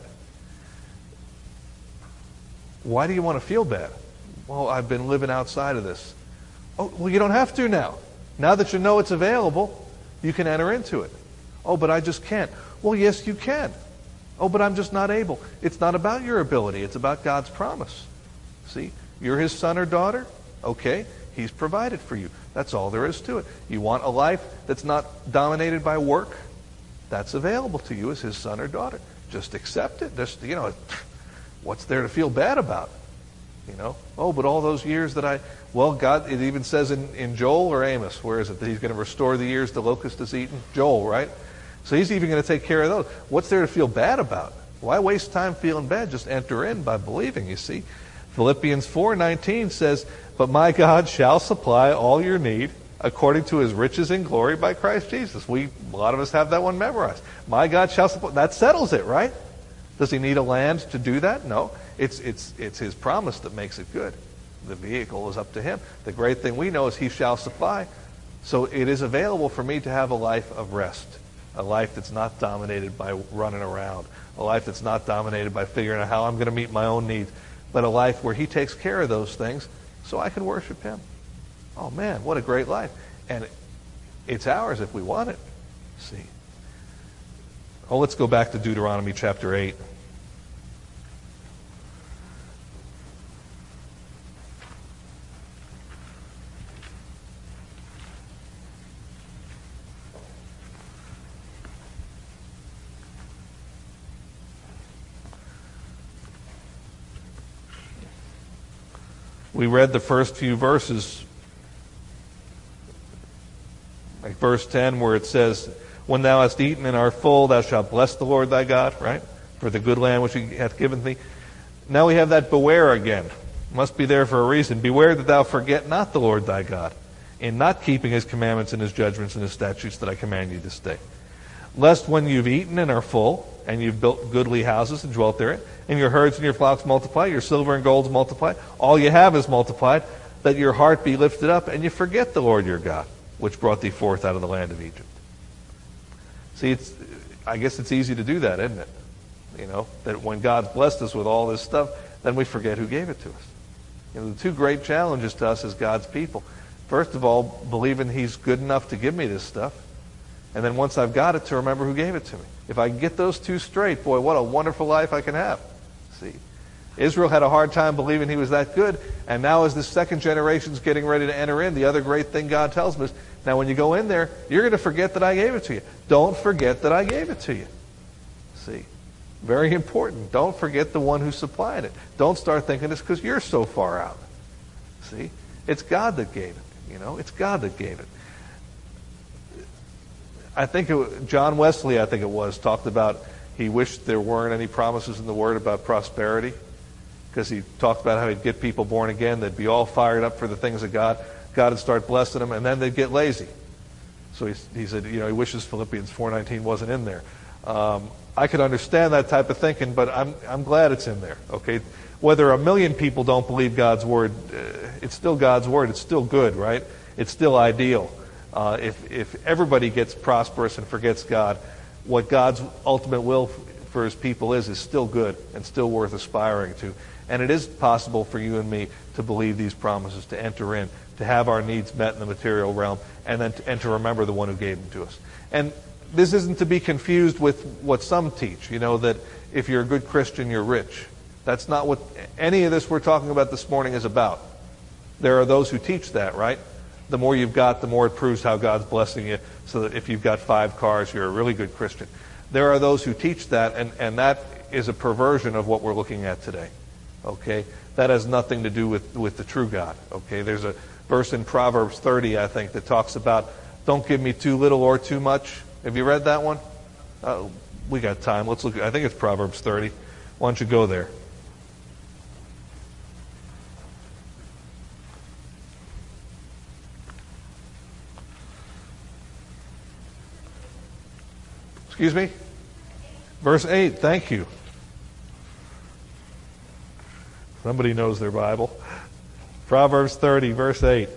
Why do you want to feel bad? Well, I've been living outside of this. Oh, well, you don't have to now. Now that you know it's available, you can enter into it. Oh, but I just can't. Well, yes, you can. Oh, but I'm just not able. It's not about your ability. It's about God's promise. See? You're his son or daughter? Okay. He's provided for you. That's all there is to it. You want a life that's not dominated by work? That's available to you as his son or daughter. Just accept it. Just, what's there to feel bad about? Oh, but all those years that God, it even says in Joel or Amos, where is it, that he's going to restore the years the locust has eaten? Joel, right? So he's even going to take care of those. What's there to feel bad about? Why waste time feeling bad? Just enter in by believing, you see. Philippians 4:19 says, "But my God shall supply all your need according to his riches in glory by Christ Jesus." A lot of us have that one memorized. My God shall supply. That settles it, right? Does he need a land to do that? No. It's his promise that makes it good. The vehicle is up to him. The great thing we know is he shall supply. So it is available for me to have a life of rest, a life that's not dominated by running around, a life that's not dominated by figuring out how I'm going to meet my own needs, but a life where he takes care of those things so I can worship him. Oh man, what a great life. And it's ours if we want it. See. Oh, let's go back to Deuteronomy chapter 8. We read the first few verses, like verse 10, where it says, "When thou hast eaten and art full, thou shalt bless the Lord thy God," right? "For the good land which he hath given thee." Now we have that beware again. Must be there for a reason. "Beware that thou forget not the Lord thy God, in not keeping his commandments and his judgments and his statutes that I command you this day. Lest when you've eaten and are full, and you've built goodly houses and dwelt therein, and your herds and your flocks multiply, your silver and gold's multiplied, all you have is multiplied, that your heart be lifted up, and you forget the Lord your God, which brought thee forth out of the land of Egypt." See, I guess it's easy to do that, isn't it? You know, that when God's blessed us with all this stuff, then we forget who gave it to us. You know, the two great challenges to us as God's people. First of all, believing he's good enough to give me this stuff. And then once I've got it, to remember who gave it to me. If I can get those two straight, boy, what a wonderful life I can have. See, Israel had a hard time believing he was that good, and now as the second generation's getting ready to enter in, the other great thing God tells me is, now when you go in there, you're going to forget that I gave it to you. Don't forget that I gave it to you. See, very important. Don't forget the one who supplied it. Don't start thinking it's because you're so far out. See, it's God that gave it. You know, it's God that gave it. I think John Wesley, talked about he wished there weren't any promises in the Word about prosperity, because he talked about how he'd get people born again. They'd be all fired up for the things of God. God would start blessing them, and then they'd get lazy. So he said, you know, he wishes Philippians 4:19 wasn't in there. I could understand that type of thinking, but I'm glad it's in there. Okay, whether 1 million people don't believe God's Word, it's still God's Word. It's still good, right? It's still ideal. If everybody gets prosperous and forgets God, what God's ultimate will for his people is still good and still worth aspiring to. And it is possible for you and me to believe these promises, to enter in, to have our needs met in the material realm, and to remember the one who gave them to us. And this isn't to be confused with what some teach, you know, that if you're a good Christian, you're rich. That's not what any of this we're talking about this morning is about. There are those who teach that, right? The more you've got, the more it proves how God's blessing you, so that if you've got 5 cars, you're a really good Christian. There are those who teach that, and that is a perversion of what we're looking at today. Okay? That has nothing to do with the true God. Okay? There's a verse in Proverbs 30, I think, that talks about, don't give me too little or too much. Have you read that one? We got time. Let's look. I think it's Proverbs 30. Why don't you go there? Excuse me? Verse 8, thank you. Somebody knows their Bible. Proverbs 30, verse 8.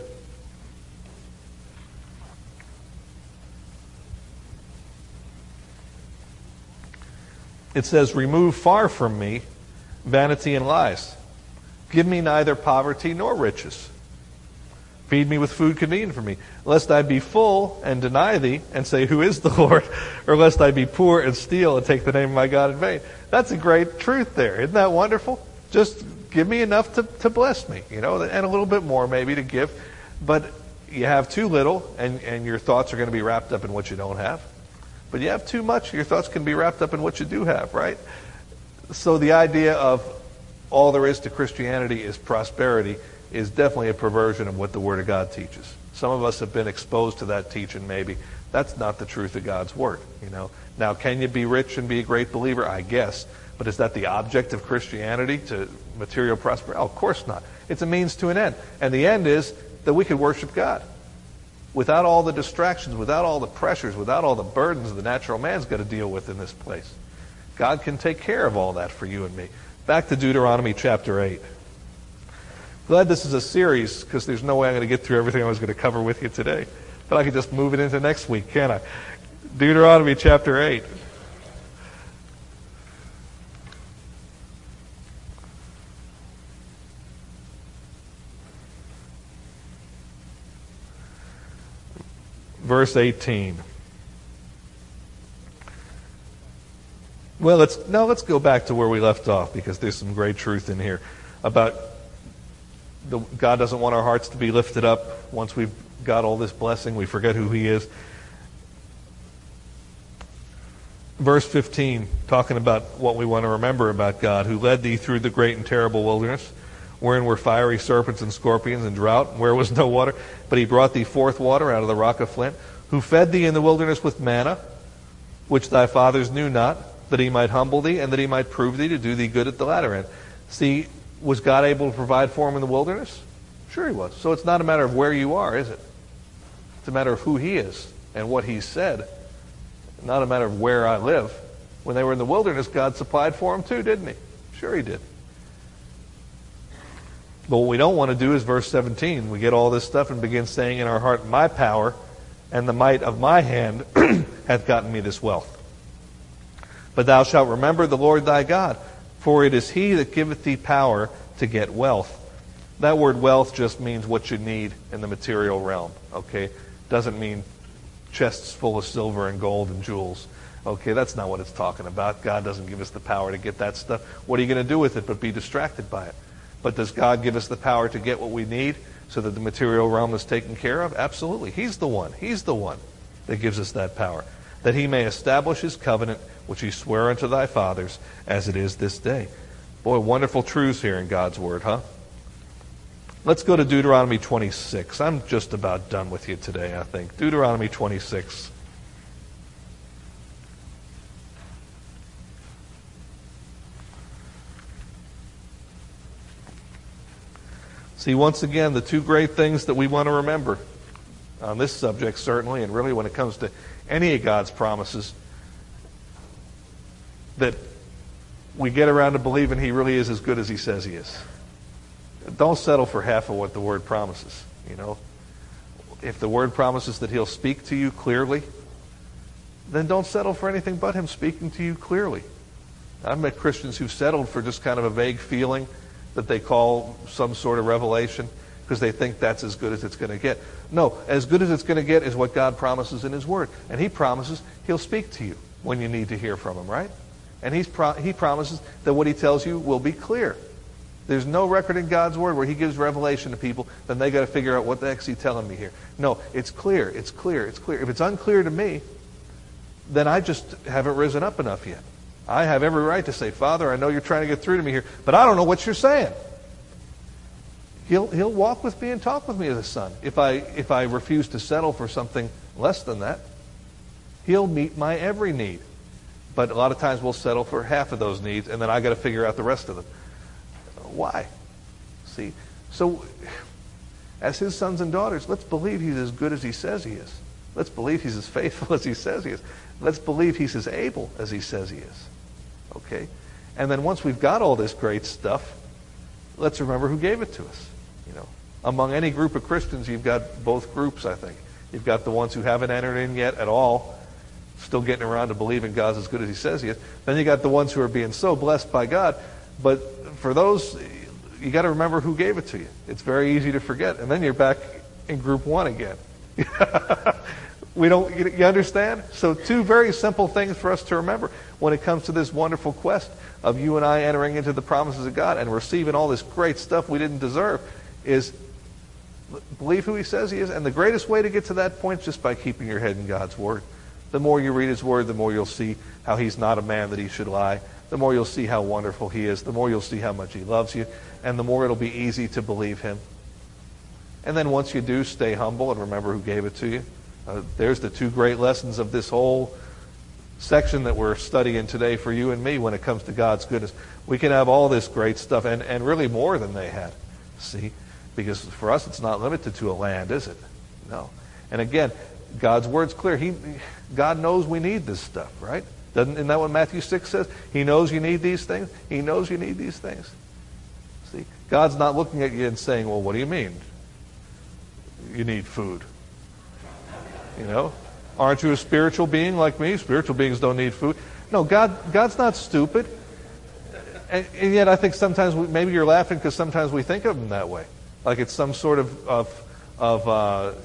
It says, remove far from me vanity and lies. Give me neither poverty nor riches. Feed me with food convenient for me, lest I be full and deny thee and say, who is the Lord? Or lest I be poor and steal and take the name of my God in vain. That's a great truth there. Isn't that wonderful? Just give me enough to bless me, you know, and a little bit more maybe to give. But you have too little, and your thoughts are going to be wrapped up in what you don't have. But you have too much, your thoughts can be wrapped up in what you do have, right? So the idea of all there is to Christianity is prosperity is definitely a perversion of what the Word of God teaches. Some of us have been exposed to that teaching maybe That's not the truth of God's Word, Now, can you be rich and be a great believer? I guess. But is that the object of Christianity, to material prosperity? Oh, of course not. It's a means to an end. And the end is that we could worship God without all the distractions, without all the pressures, without all the burdens the natural man's got to deal with in this place. God can take care of all that for you and me. Back to Deuteronomy chapter 8. Glad this is a series, because there's no way I'm going to get through everything I was going to cover with you today. But I could just move it into next week, can't I? Deuteronomy chapter 8. Verse 18. Well, let's go back to where we left off, because there's some great truth in here about God doesn't want our hearts to be lifted up. Once we've got all this blessing, we forget who He is. Verse 15, talking about what we want to remember about God, who led thee through the great and terrible wilderness, wherein were fiery serpents and scorpions and drought, where was no water. But He brought thee forth water out of the rock of flint, who fed thee in the wilderness with manna, which thy fathers knew not, that He might humble thee, and that He might prove thee to do thee good at the latter end. See, was God able to provide for him in the wilderness? Sure He was. So it's not a matter of where you are, is it? It's a matter of who He is and what He said. Not a matter of where I live. When they were in the wilderness, God supplied for them too, didn't He? Sure He did. But what we don't want to do is verse 17. We get all this stuff and begin saying in our heart, my power and the might of my hand hath gotten me this wealth. But thou shalt remember the Lord thy God, for it is He that giveth thee power to get wealth. That word wealth just means what you need in the material realm, okay? Doesn't mean chests full of silver and gold and jewels. Okay, that's not what it's talking about. God doesn't give us the power to get that stuff. What are you going to do with it but be distracted by it? But does God give us the power to get what we need so that the material realm is taken care of? Absolutely. He's the one. He's the one that gives us that power, that He may establish His covenant, which He sware unto thy fathers, as it is this day. Boy, wonderful truths here in God's Word, huh? Let's go to Deuteronomy 26. I'm just about done with you today, I think. Deuteronomy 26. See, once again, the two great things that we want to remember on this subject, certainly, and really when it comes to any of God's promises, that we get around to believing He really is as good as He says He is. Don't settle for half of what the Word promises, If the Word promises that He'll speak to you clearly, then don't settle for anything but Him speaking to you clearly. I've met Christians who've settled for just kind of a vague feeling that they call some sort of revelation because they think that's as good as it's going to get. No, as good as it's going to get is what God promises in His Word. And He promises He'll speak to you when you need to hear from Him, right? And He promises that what He tells you will be clear. There's no record in God's Word where He gives revelation to people, then they got to figure out what the heck's He telling me here. No, it's clear, it's clear, it's clear. If it's unclear to me, then I just haven't risen up enough yet. I have every right to say, Father, I know you're trying to get through to me here, but I don't know what you're saying. He'll walk with me and talk with me as a son. If I refuse to settle for something less than that, He'll meet my every need. But a lot of times we'll settle for half of those needs, and then I got to figure out the rest of them. Why? See, so as His sons and daughters, let's believe He's as good as He says He is. Let's believe He's as faithful as He says He is. Let's believe He's as able as He says He is. Okay? And then once we've got all this great stuff, let's remember who gave it to us. Among any group of Christians, you've got both groups, I think. You've got the ones who haven't entered in yet at all, still getting around to believing God's as good as He says He is. Then you got the ones who are being so blessed by God. But for those, you got to remember who gave it to you. It's very easy to forget. And then you're back in group one again. You understand? So two very simple things for us to remember when it comes to this wonderful quest of you and I entering into the promises of God and receiving all this great stuff we didn't deserve is believe who He says He is. And the greatest way to get to that point is just by keeping your head in God's Word. The more you read His Word, the more you'll see how He's not a man that He should lie. The more you'll see how wonderful He is. The more you'll see how much He loves you. And the more it'll be easy to believe Him. And then once you do, stay humble and remember who gave it to you. There's the two great lessons of this whole section that we're studying today for you and me when it comes to God's goodness. We can have all this great stuff and really more than they had. See? Because for us it's not limited to a land, is it? No. And again, God's word's clear. God knows we need this stuff, right? Isn't that what Matthew 6 says? He knows you need these things. He knows you need these things. See? God's not looking at you and saying, well, what do you mean? You need food. You know? Aren't you a spiritual being like me? Spiritual beings don't need food. No, God's not stupid. And yet I think sometimes, maybe you're laughing because sometimes we think of him that way. Like it's some sort of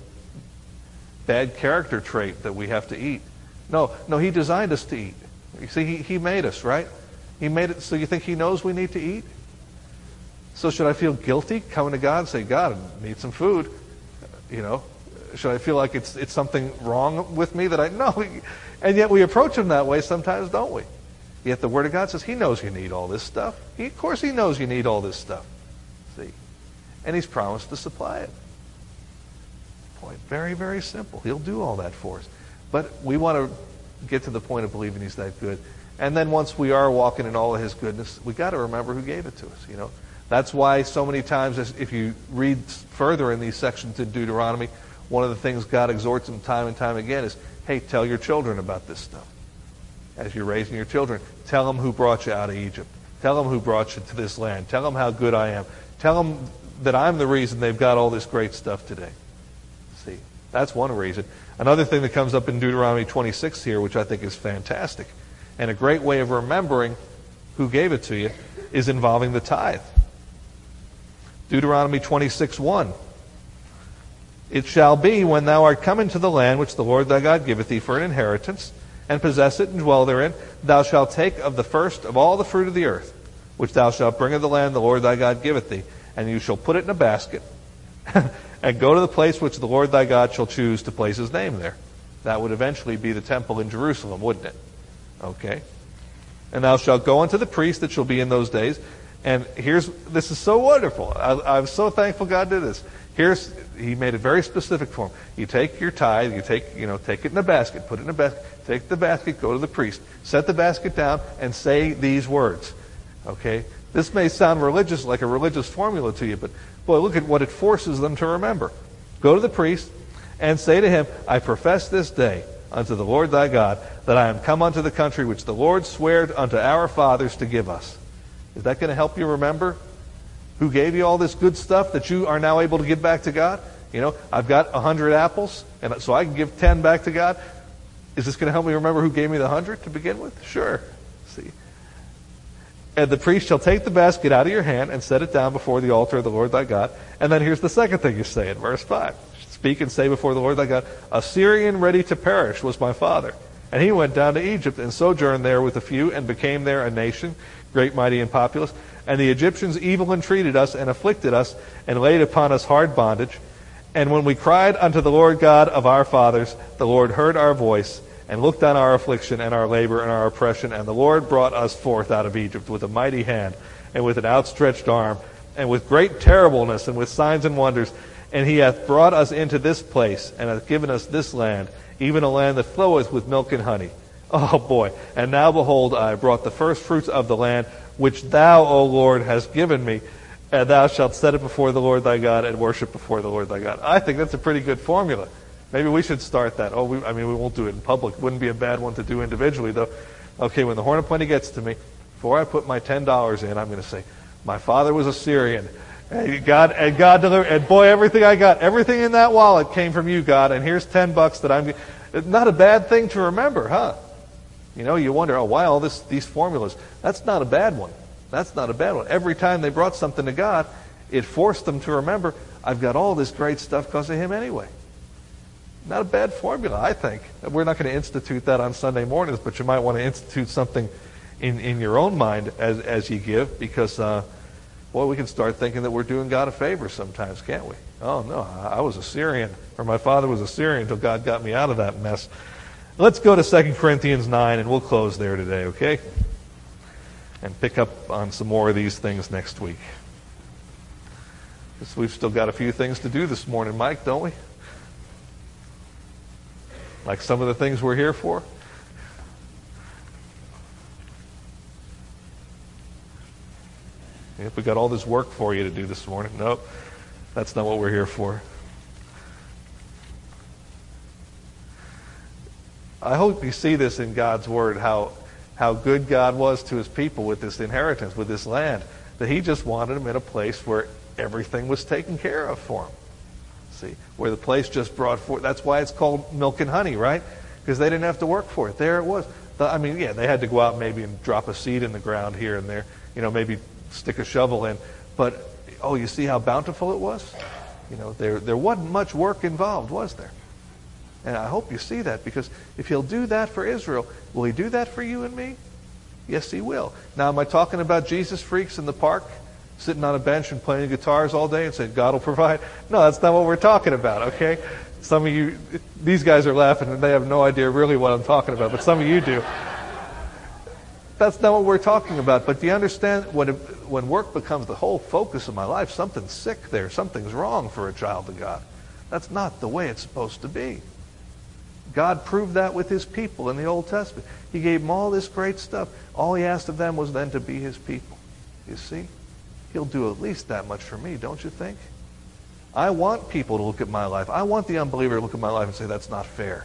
bad character trait that we have to eat. No, he designed us to eat. You see, he made us, right? He made it, so you think he knows we need to eat? So should I feel guilty coming to God and say, God, I need some food? You know? Should I feel like it's something wrong with me that I know? And yet we approach him that way sometimes, don't we? Yet the Word of God says he knows you need all this stuff. Of course he knows you need all this stuff. See? And he's promised to supply it. Point. Very, very simple. He'll do all that for us. But we want to get to the point of believing he's that good. And then once we are walking in all of his goodness, we got to remember who gave it to us. You know, that's why so many times, if you read further in these sections in Deuteronomy, one of the things God exhorts them time and time again is, hey, tell your children about this stuff. As you're raising your children, tell them who brought you out of Egypt. Tell them who brought you to this land. Tell them how good I am. Tell them that I'm the reason they've got all this great stuff today. See, that's one reason. Another thing that comes up in Deuteronomy 26 here, which I think is fantastic, and a great way of remembering who gave it to you, is involving the tithe. Deuteronomy 26:1. It shall be, when thou art come into the land which the Lord thy God giveth thee for an inheritance, and possess it and dwell therein, thou shalt take of the first of all the fruit of the earth, which thou shalt bring of the land the Lord thy God giveth thee, and you shall put it in a basket, and go to the place which the Lord thy God shall choose to place his name there. That would eventually be the temple in Jerusalem, wouldn't it? Okay. And thou shalt go unto the priest that shall be in those days. And this is so wonderful. I'm so thankful God did this. He made it very specific for him. You take your tithe, take it in a basket, put it in a basket, take the basket, go to the priest, set the basket down, and say these words. Okay? This may sound religious, like a religious formula to you, but boy, look at what it forces them to remember. Go to the priest and say to him, I profess this day unto the Lord thy God that I am come unto the country which the Lord sware unto our fathers to give us. Is that going to help you remember who gave you all this good stuff that you are now able to give back to God? You know, I've got 100 apples, and so I can give 10 back to God. Is this going to help me remember who gave me the 100 to begin with? Sure. See. And the priest shall take the basket out of your hand and set it down before the altar of the Lord thy God. And then here's the second thing you say in verse 5. Speak and say before the Lord thy God, a Syrian ready to perish was my father. And he went down to Egypt and sojourned there with a few and became there a nation, great, mighty, and populous. And the Egyptians evil entreated us and afflicted us and laid upon us hard bondage. And when we cried unto the Lord God of our fathers, the Lord heard our voice and looked on our affliction and our labor and our oppression. And the Lord brought us forth out of Egypt with a mighty hand and with an outstretched arm and with great terribleness and with signs and wonders. And he hath brought us into this place and hath given us this land, even a land that floweth with milk and honey. Oh boy. And now behold, I brought the first fruits of the land, which thou, O Lord, hast given me, and thou shalt set it before the Lord thy God and worship before the Lord thy God. I think that's a pretty good formula. Maybe we should start that. We won't do it in public. Wouldn't be a bad one to do individually, though. Okay, when the horn of plenty gets to me, before I put my $10 in, I'm going to say, my father was a Syrian. And God delivered, and boy, everything I got, everything in that wallet came from you, God, and here's $10 that I'm, it's not a bad thing to remember, huh? You know, you wonder, why all these formulas? That's not a bad one. That's not a bad one. Every time they brought something to God, it forced them to remember, I've got all this great stuff because of him anyway. Not a bad formula, I think. We're not going to institute that on Sunday mornings, but you might want to institute something in your own mind as you give, because we can start thinking that we're doing God a favor sometimes, can't we? Oh, no, I was a Syrian, or my father was a Syrian until God got me out of that mess. Let's go to 2 Corinthians 9, and we'll close there today, okay? And pick up on some more of these things next week. Because we've still got a few things to do this morning, Mike, don't we? Like some of the things we're here for? If we got all this work for you to do this morning. Nope, that's not what we're here for. I hope you see this in God's Word, how good God was to His people with this inheritance, with this land, that He just wanted them in a place where everything was taken care of for them. See, where the place just brought forth. That's why it's called milk and honey, right? Because they didn't have to work for it. There it was. They had to go out maybe and drop a seed in the ground here and there, maybe stick a shovel in. But, you see how bountiful it was? There wasn't much work involved, was there? And I hope you see that, because if He'll do that for Israel, will He do that for you and me? Yes, He will. Now, am I talking about Jesus freaks in the park, sitting on a bench and playing guitars all day and saying, God will provide? No, that's not what we're talking about, okay? Some of you, these guys are laughing and they have no idea really what I'm talking about, but some of you do. That's not what we're talking about. But do you understand, when work becomes the whole focus of my life, something's sick there, something's wrong for a child of God. That's not the way it's supposed to be. God proved that with His people in the Old Testament. He gave them all this great stuff. All He asked of them was then to be His people. You see? He'll do at least that much for me, don't you think? I want people to look at my life. I want the unbeliever to look at my life and say, that's not fair.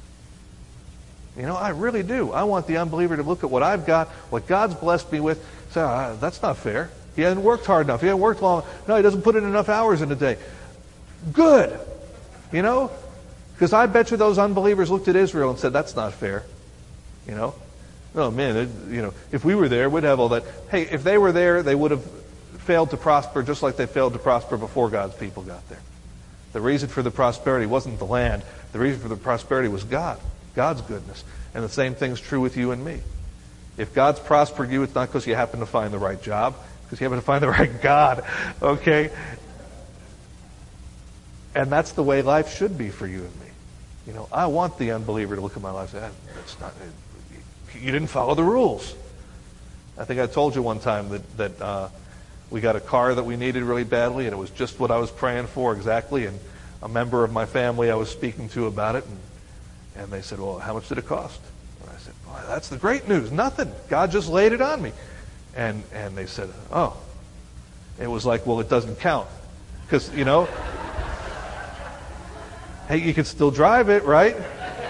I really do. I want the unbeliever to look at what I've got, what God's blessed me with, say, that's not fair. He hasn't worked hard enough. He hasn't worked long. No, he doesn't put in enough hours in a day. Good. Because I bet you those unbelievers looked at Israel and said, that's not fair. Oh man, if we were there, we'd have all that. Hey, if they were there, they would have failed to prosper just like they failed to prosper before God's people got there. The reason for the prosperity wasn't the land. The reason for the prosperity was God, God's goodness. And the same thing's true with you and me. If God's prospered you, it's not because you happen to find the right job, because you happen to find the right God, okay? And that's the way life should be for you and me. I want the unbeliever to look at my life and say, that's not, you didn't follow the rules. I think I told you one time that we got a car that we needed really badly, and it was just what I was praying for exactly. And a member of my family I was speaking to about it, and they said, well, how much did it cost? And I said, well, that's the great news. Nothing. God just laid it on me. And they said, oh. It was like, well, it doesn't count. Because, hey, you can still drive it, right?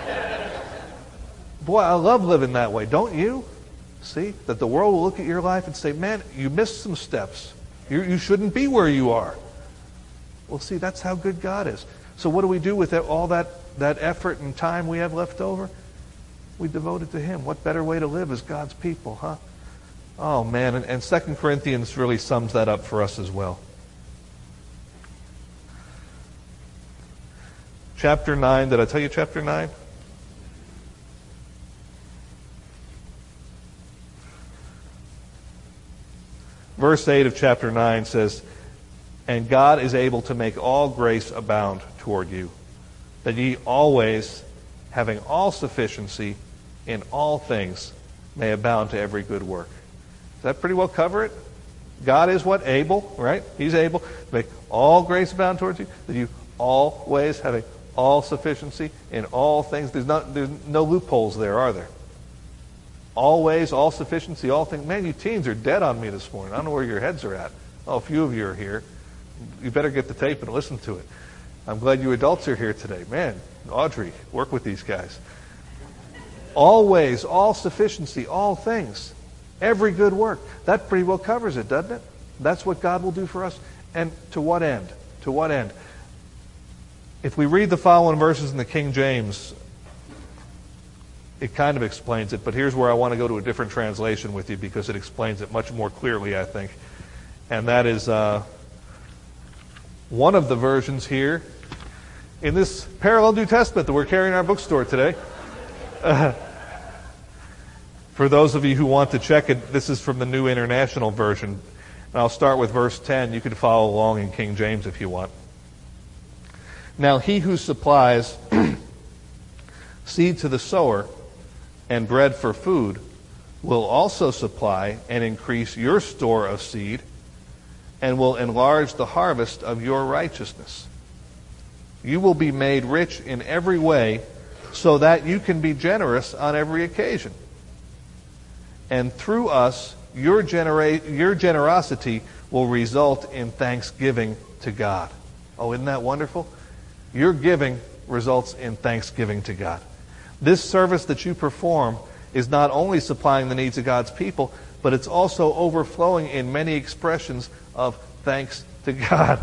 Boy, I love living that way, don't you? See, that the world will look at your life and say, man, you missed some steps. You shouldn't be where you are. Well, see, that's how good God is. So what do we do with all that effort and time we have left over? We devote it to Him. What better way to live as God's people, huh? Oh, man, and 2 Corinthians really sums that up for us as well. Chapter 9, did I tell you chapter 9? Verse 8 of chapter 9 says, and God is able to make all grace abound toward you, that ye always, having all sufficiency in all things, may abound to every good work. Does that pretty well cover it? God is what? Able, right? He's able to make all grace abound towards you, that you always, having all sufficiency in all things. There's no loopholes there, are there? Always, all sufficiency, all things. Man, you teens are dead on me this morning. I don't know where your heads are at. Oh, a few of you are here. You better get the tape and listen to it. I'm glad you adults are here today. Man, Audrey, work with these guys. Always, all sufficiency, all things. Every good work. That pretty well covers it, doesn't it? That's what God will do for us. And to what end? To what end? If we read the following verses in the King James, it kind of explains it, but here's where I want to go to a different translation with you because it explains it much more clearly, I think. And that is one of the versions here in this parallel New Testament that we're carrying in our bookstore today. For those of you who want to check it, this is from the New International Version. And I'll start with verse 10. You can follow along in King James if you want. Now he who supplies seed to the sower and bread for food will also supply and increase your store of seed and will enlarge the harvest of your righteousness. You will be made rich in every way so that you can be generous on every occasion. And through us, your generosity will result in thanksgiving to God. Oh, isn't that wonderful? Your giving results in thanksgiving to God. This service that you perform is not only supplying the needs of God's people, but it's also overflowing in many expressions of thanks to God.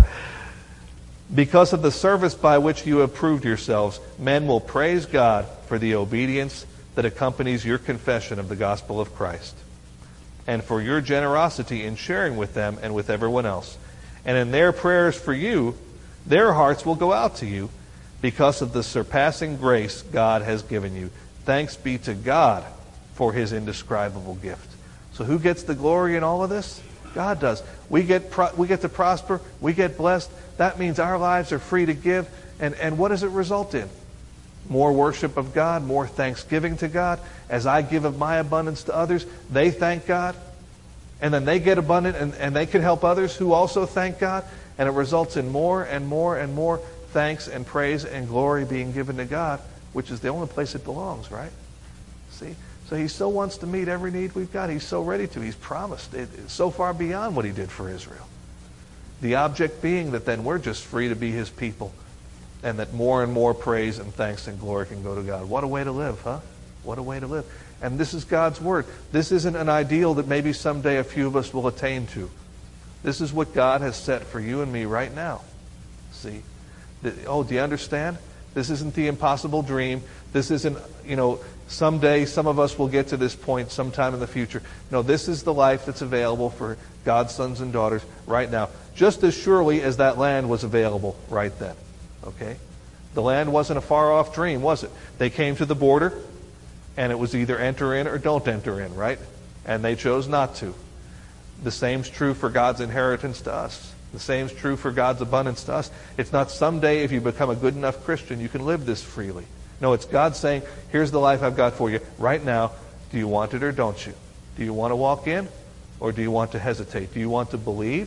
Because of the service by which you have proved yourselves, men will praise God for the obedience that accompanies your confession of the gospel of Christ, and for your generosity in sharing with them and with everyone else. And in their prayers for you, their hearts will go out to you because of the surpassing grace God has given you. Thanks be to God for His indescribable gift. So who gets the glory in all of this? God does. We get to prosper. We get blessed. That means our lives are free to give. And what does it result in? More worship of God, more thanksgiving to God. As I give of my abundance to others, they thank God. And then they get abundant and they can help others who also thank God. And it results in more and more and more thanks and praise and glory being given to God, which is the only place it belongs, right? See? So He so wants to meet every need we've got. He's so ready to. He's promised. It's so far beyond what He did for Israel. The object being that then we're just free to be His people, and that more and more praise and thanks and glory can go to God. What a way to live, huh? What a way to live. And this is God's Word. This isn't an ideal that maybe someday a few of us will attain to. This is what God has set for you and me right now. See? Oh, do you understand? This isn't the impossible dream. This isn't, someday some of us will get to this point sometime in the future. No, this is the life that's available for God's sons and daughters right now. Just as surely as that land was available right then. Okay? The land wasn't a far-off dream, was it? They came to the border, and it was either enter in or don't enter in, right? And they chose not to. The same's true for God's inheritance to us. The same's true for God's abundance to us. It's not someday if you become a good enough Christian you can live this freely. No, it's God saying, here's the life I've got for you right now. Do you want it or don't you? Do you want to walk in or do you want to hesitate? Do you want to believe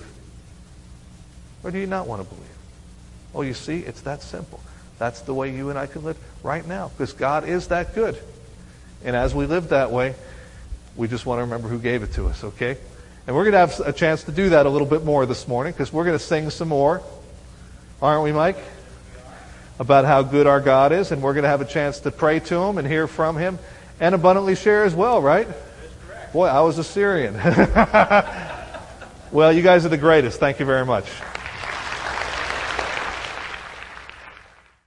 or do you not want to believe? Oh, you see, it's that simple. That's the way you and I can live right now because God is that good. And as we live that way, we just want to remember who gave it to us, okay? And we're going to have a chance to do that a little bit more this morning because we're going to sing some more. Aren't we, Mike? About how good our God is. And we're going to have a chance to pray to Him and hear from Him and abundantly share as well, right? That's correct. Boy, I was a Syrian. Well, you guys are the greatest. Thank you very much.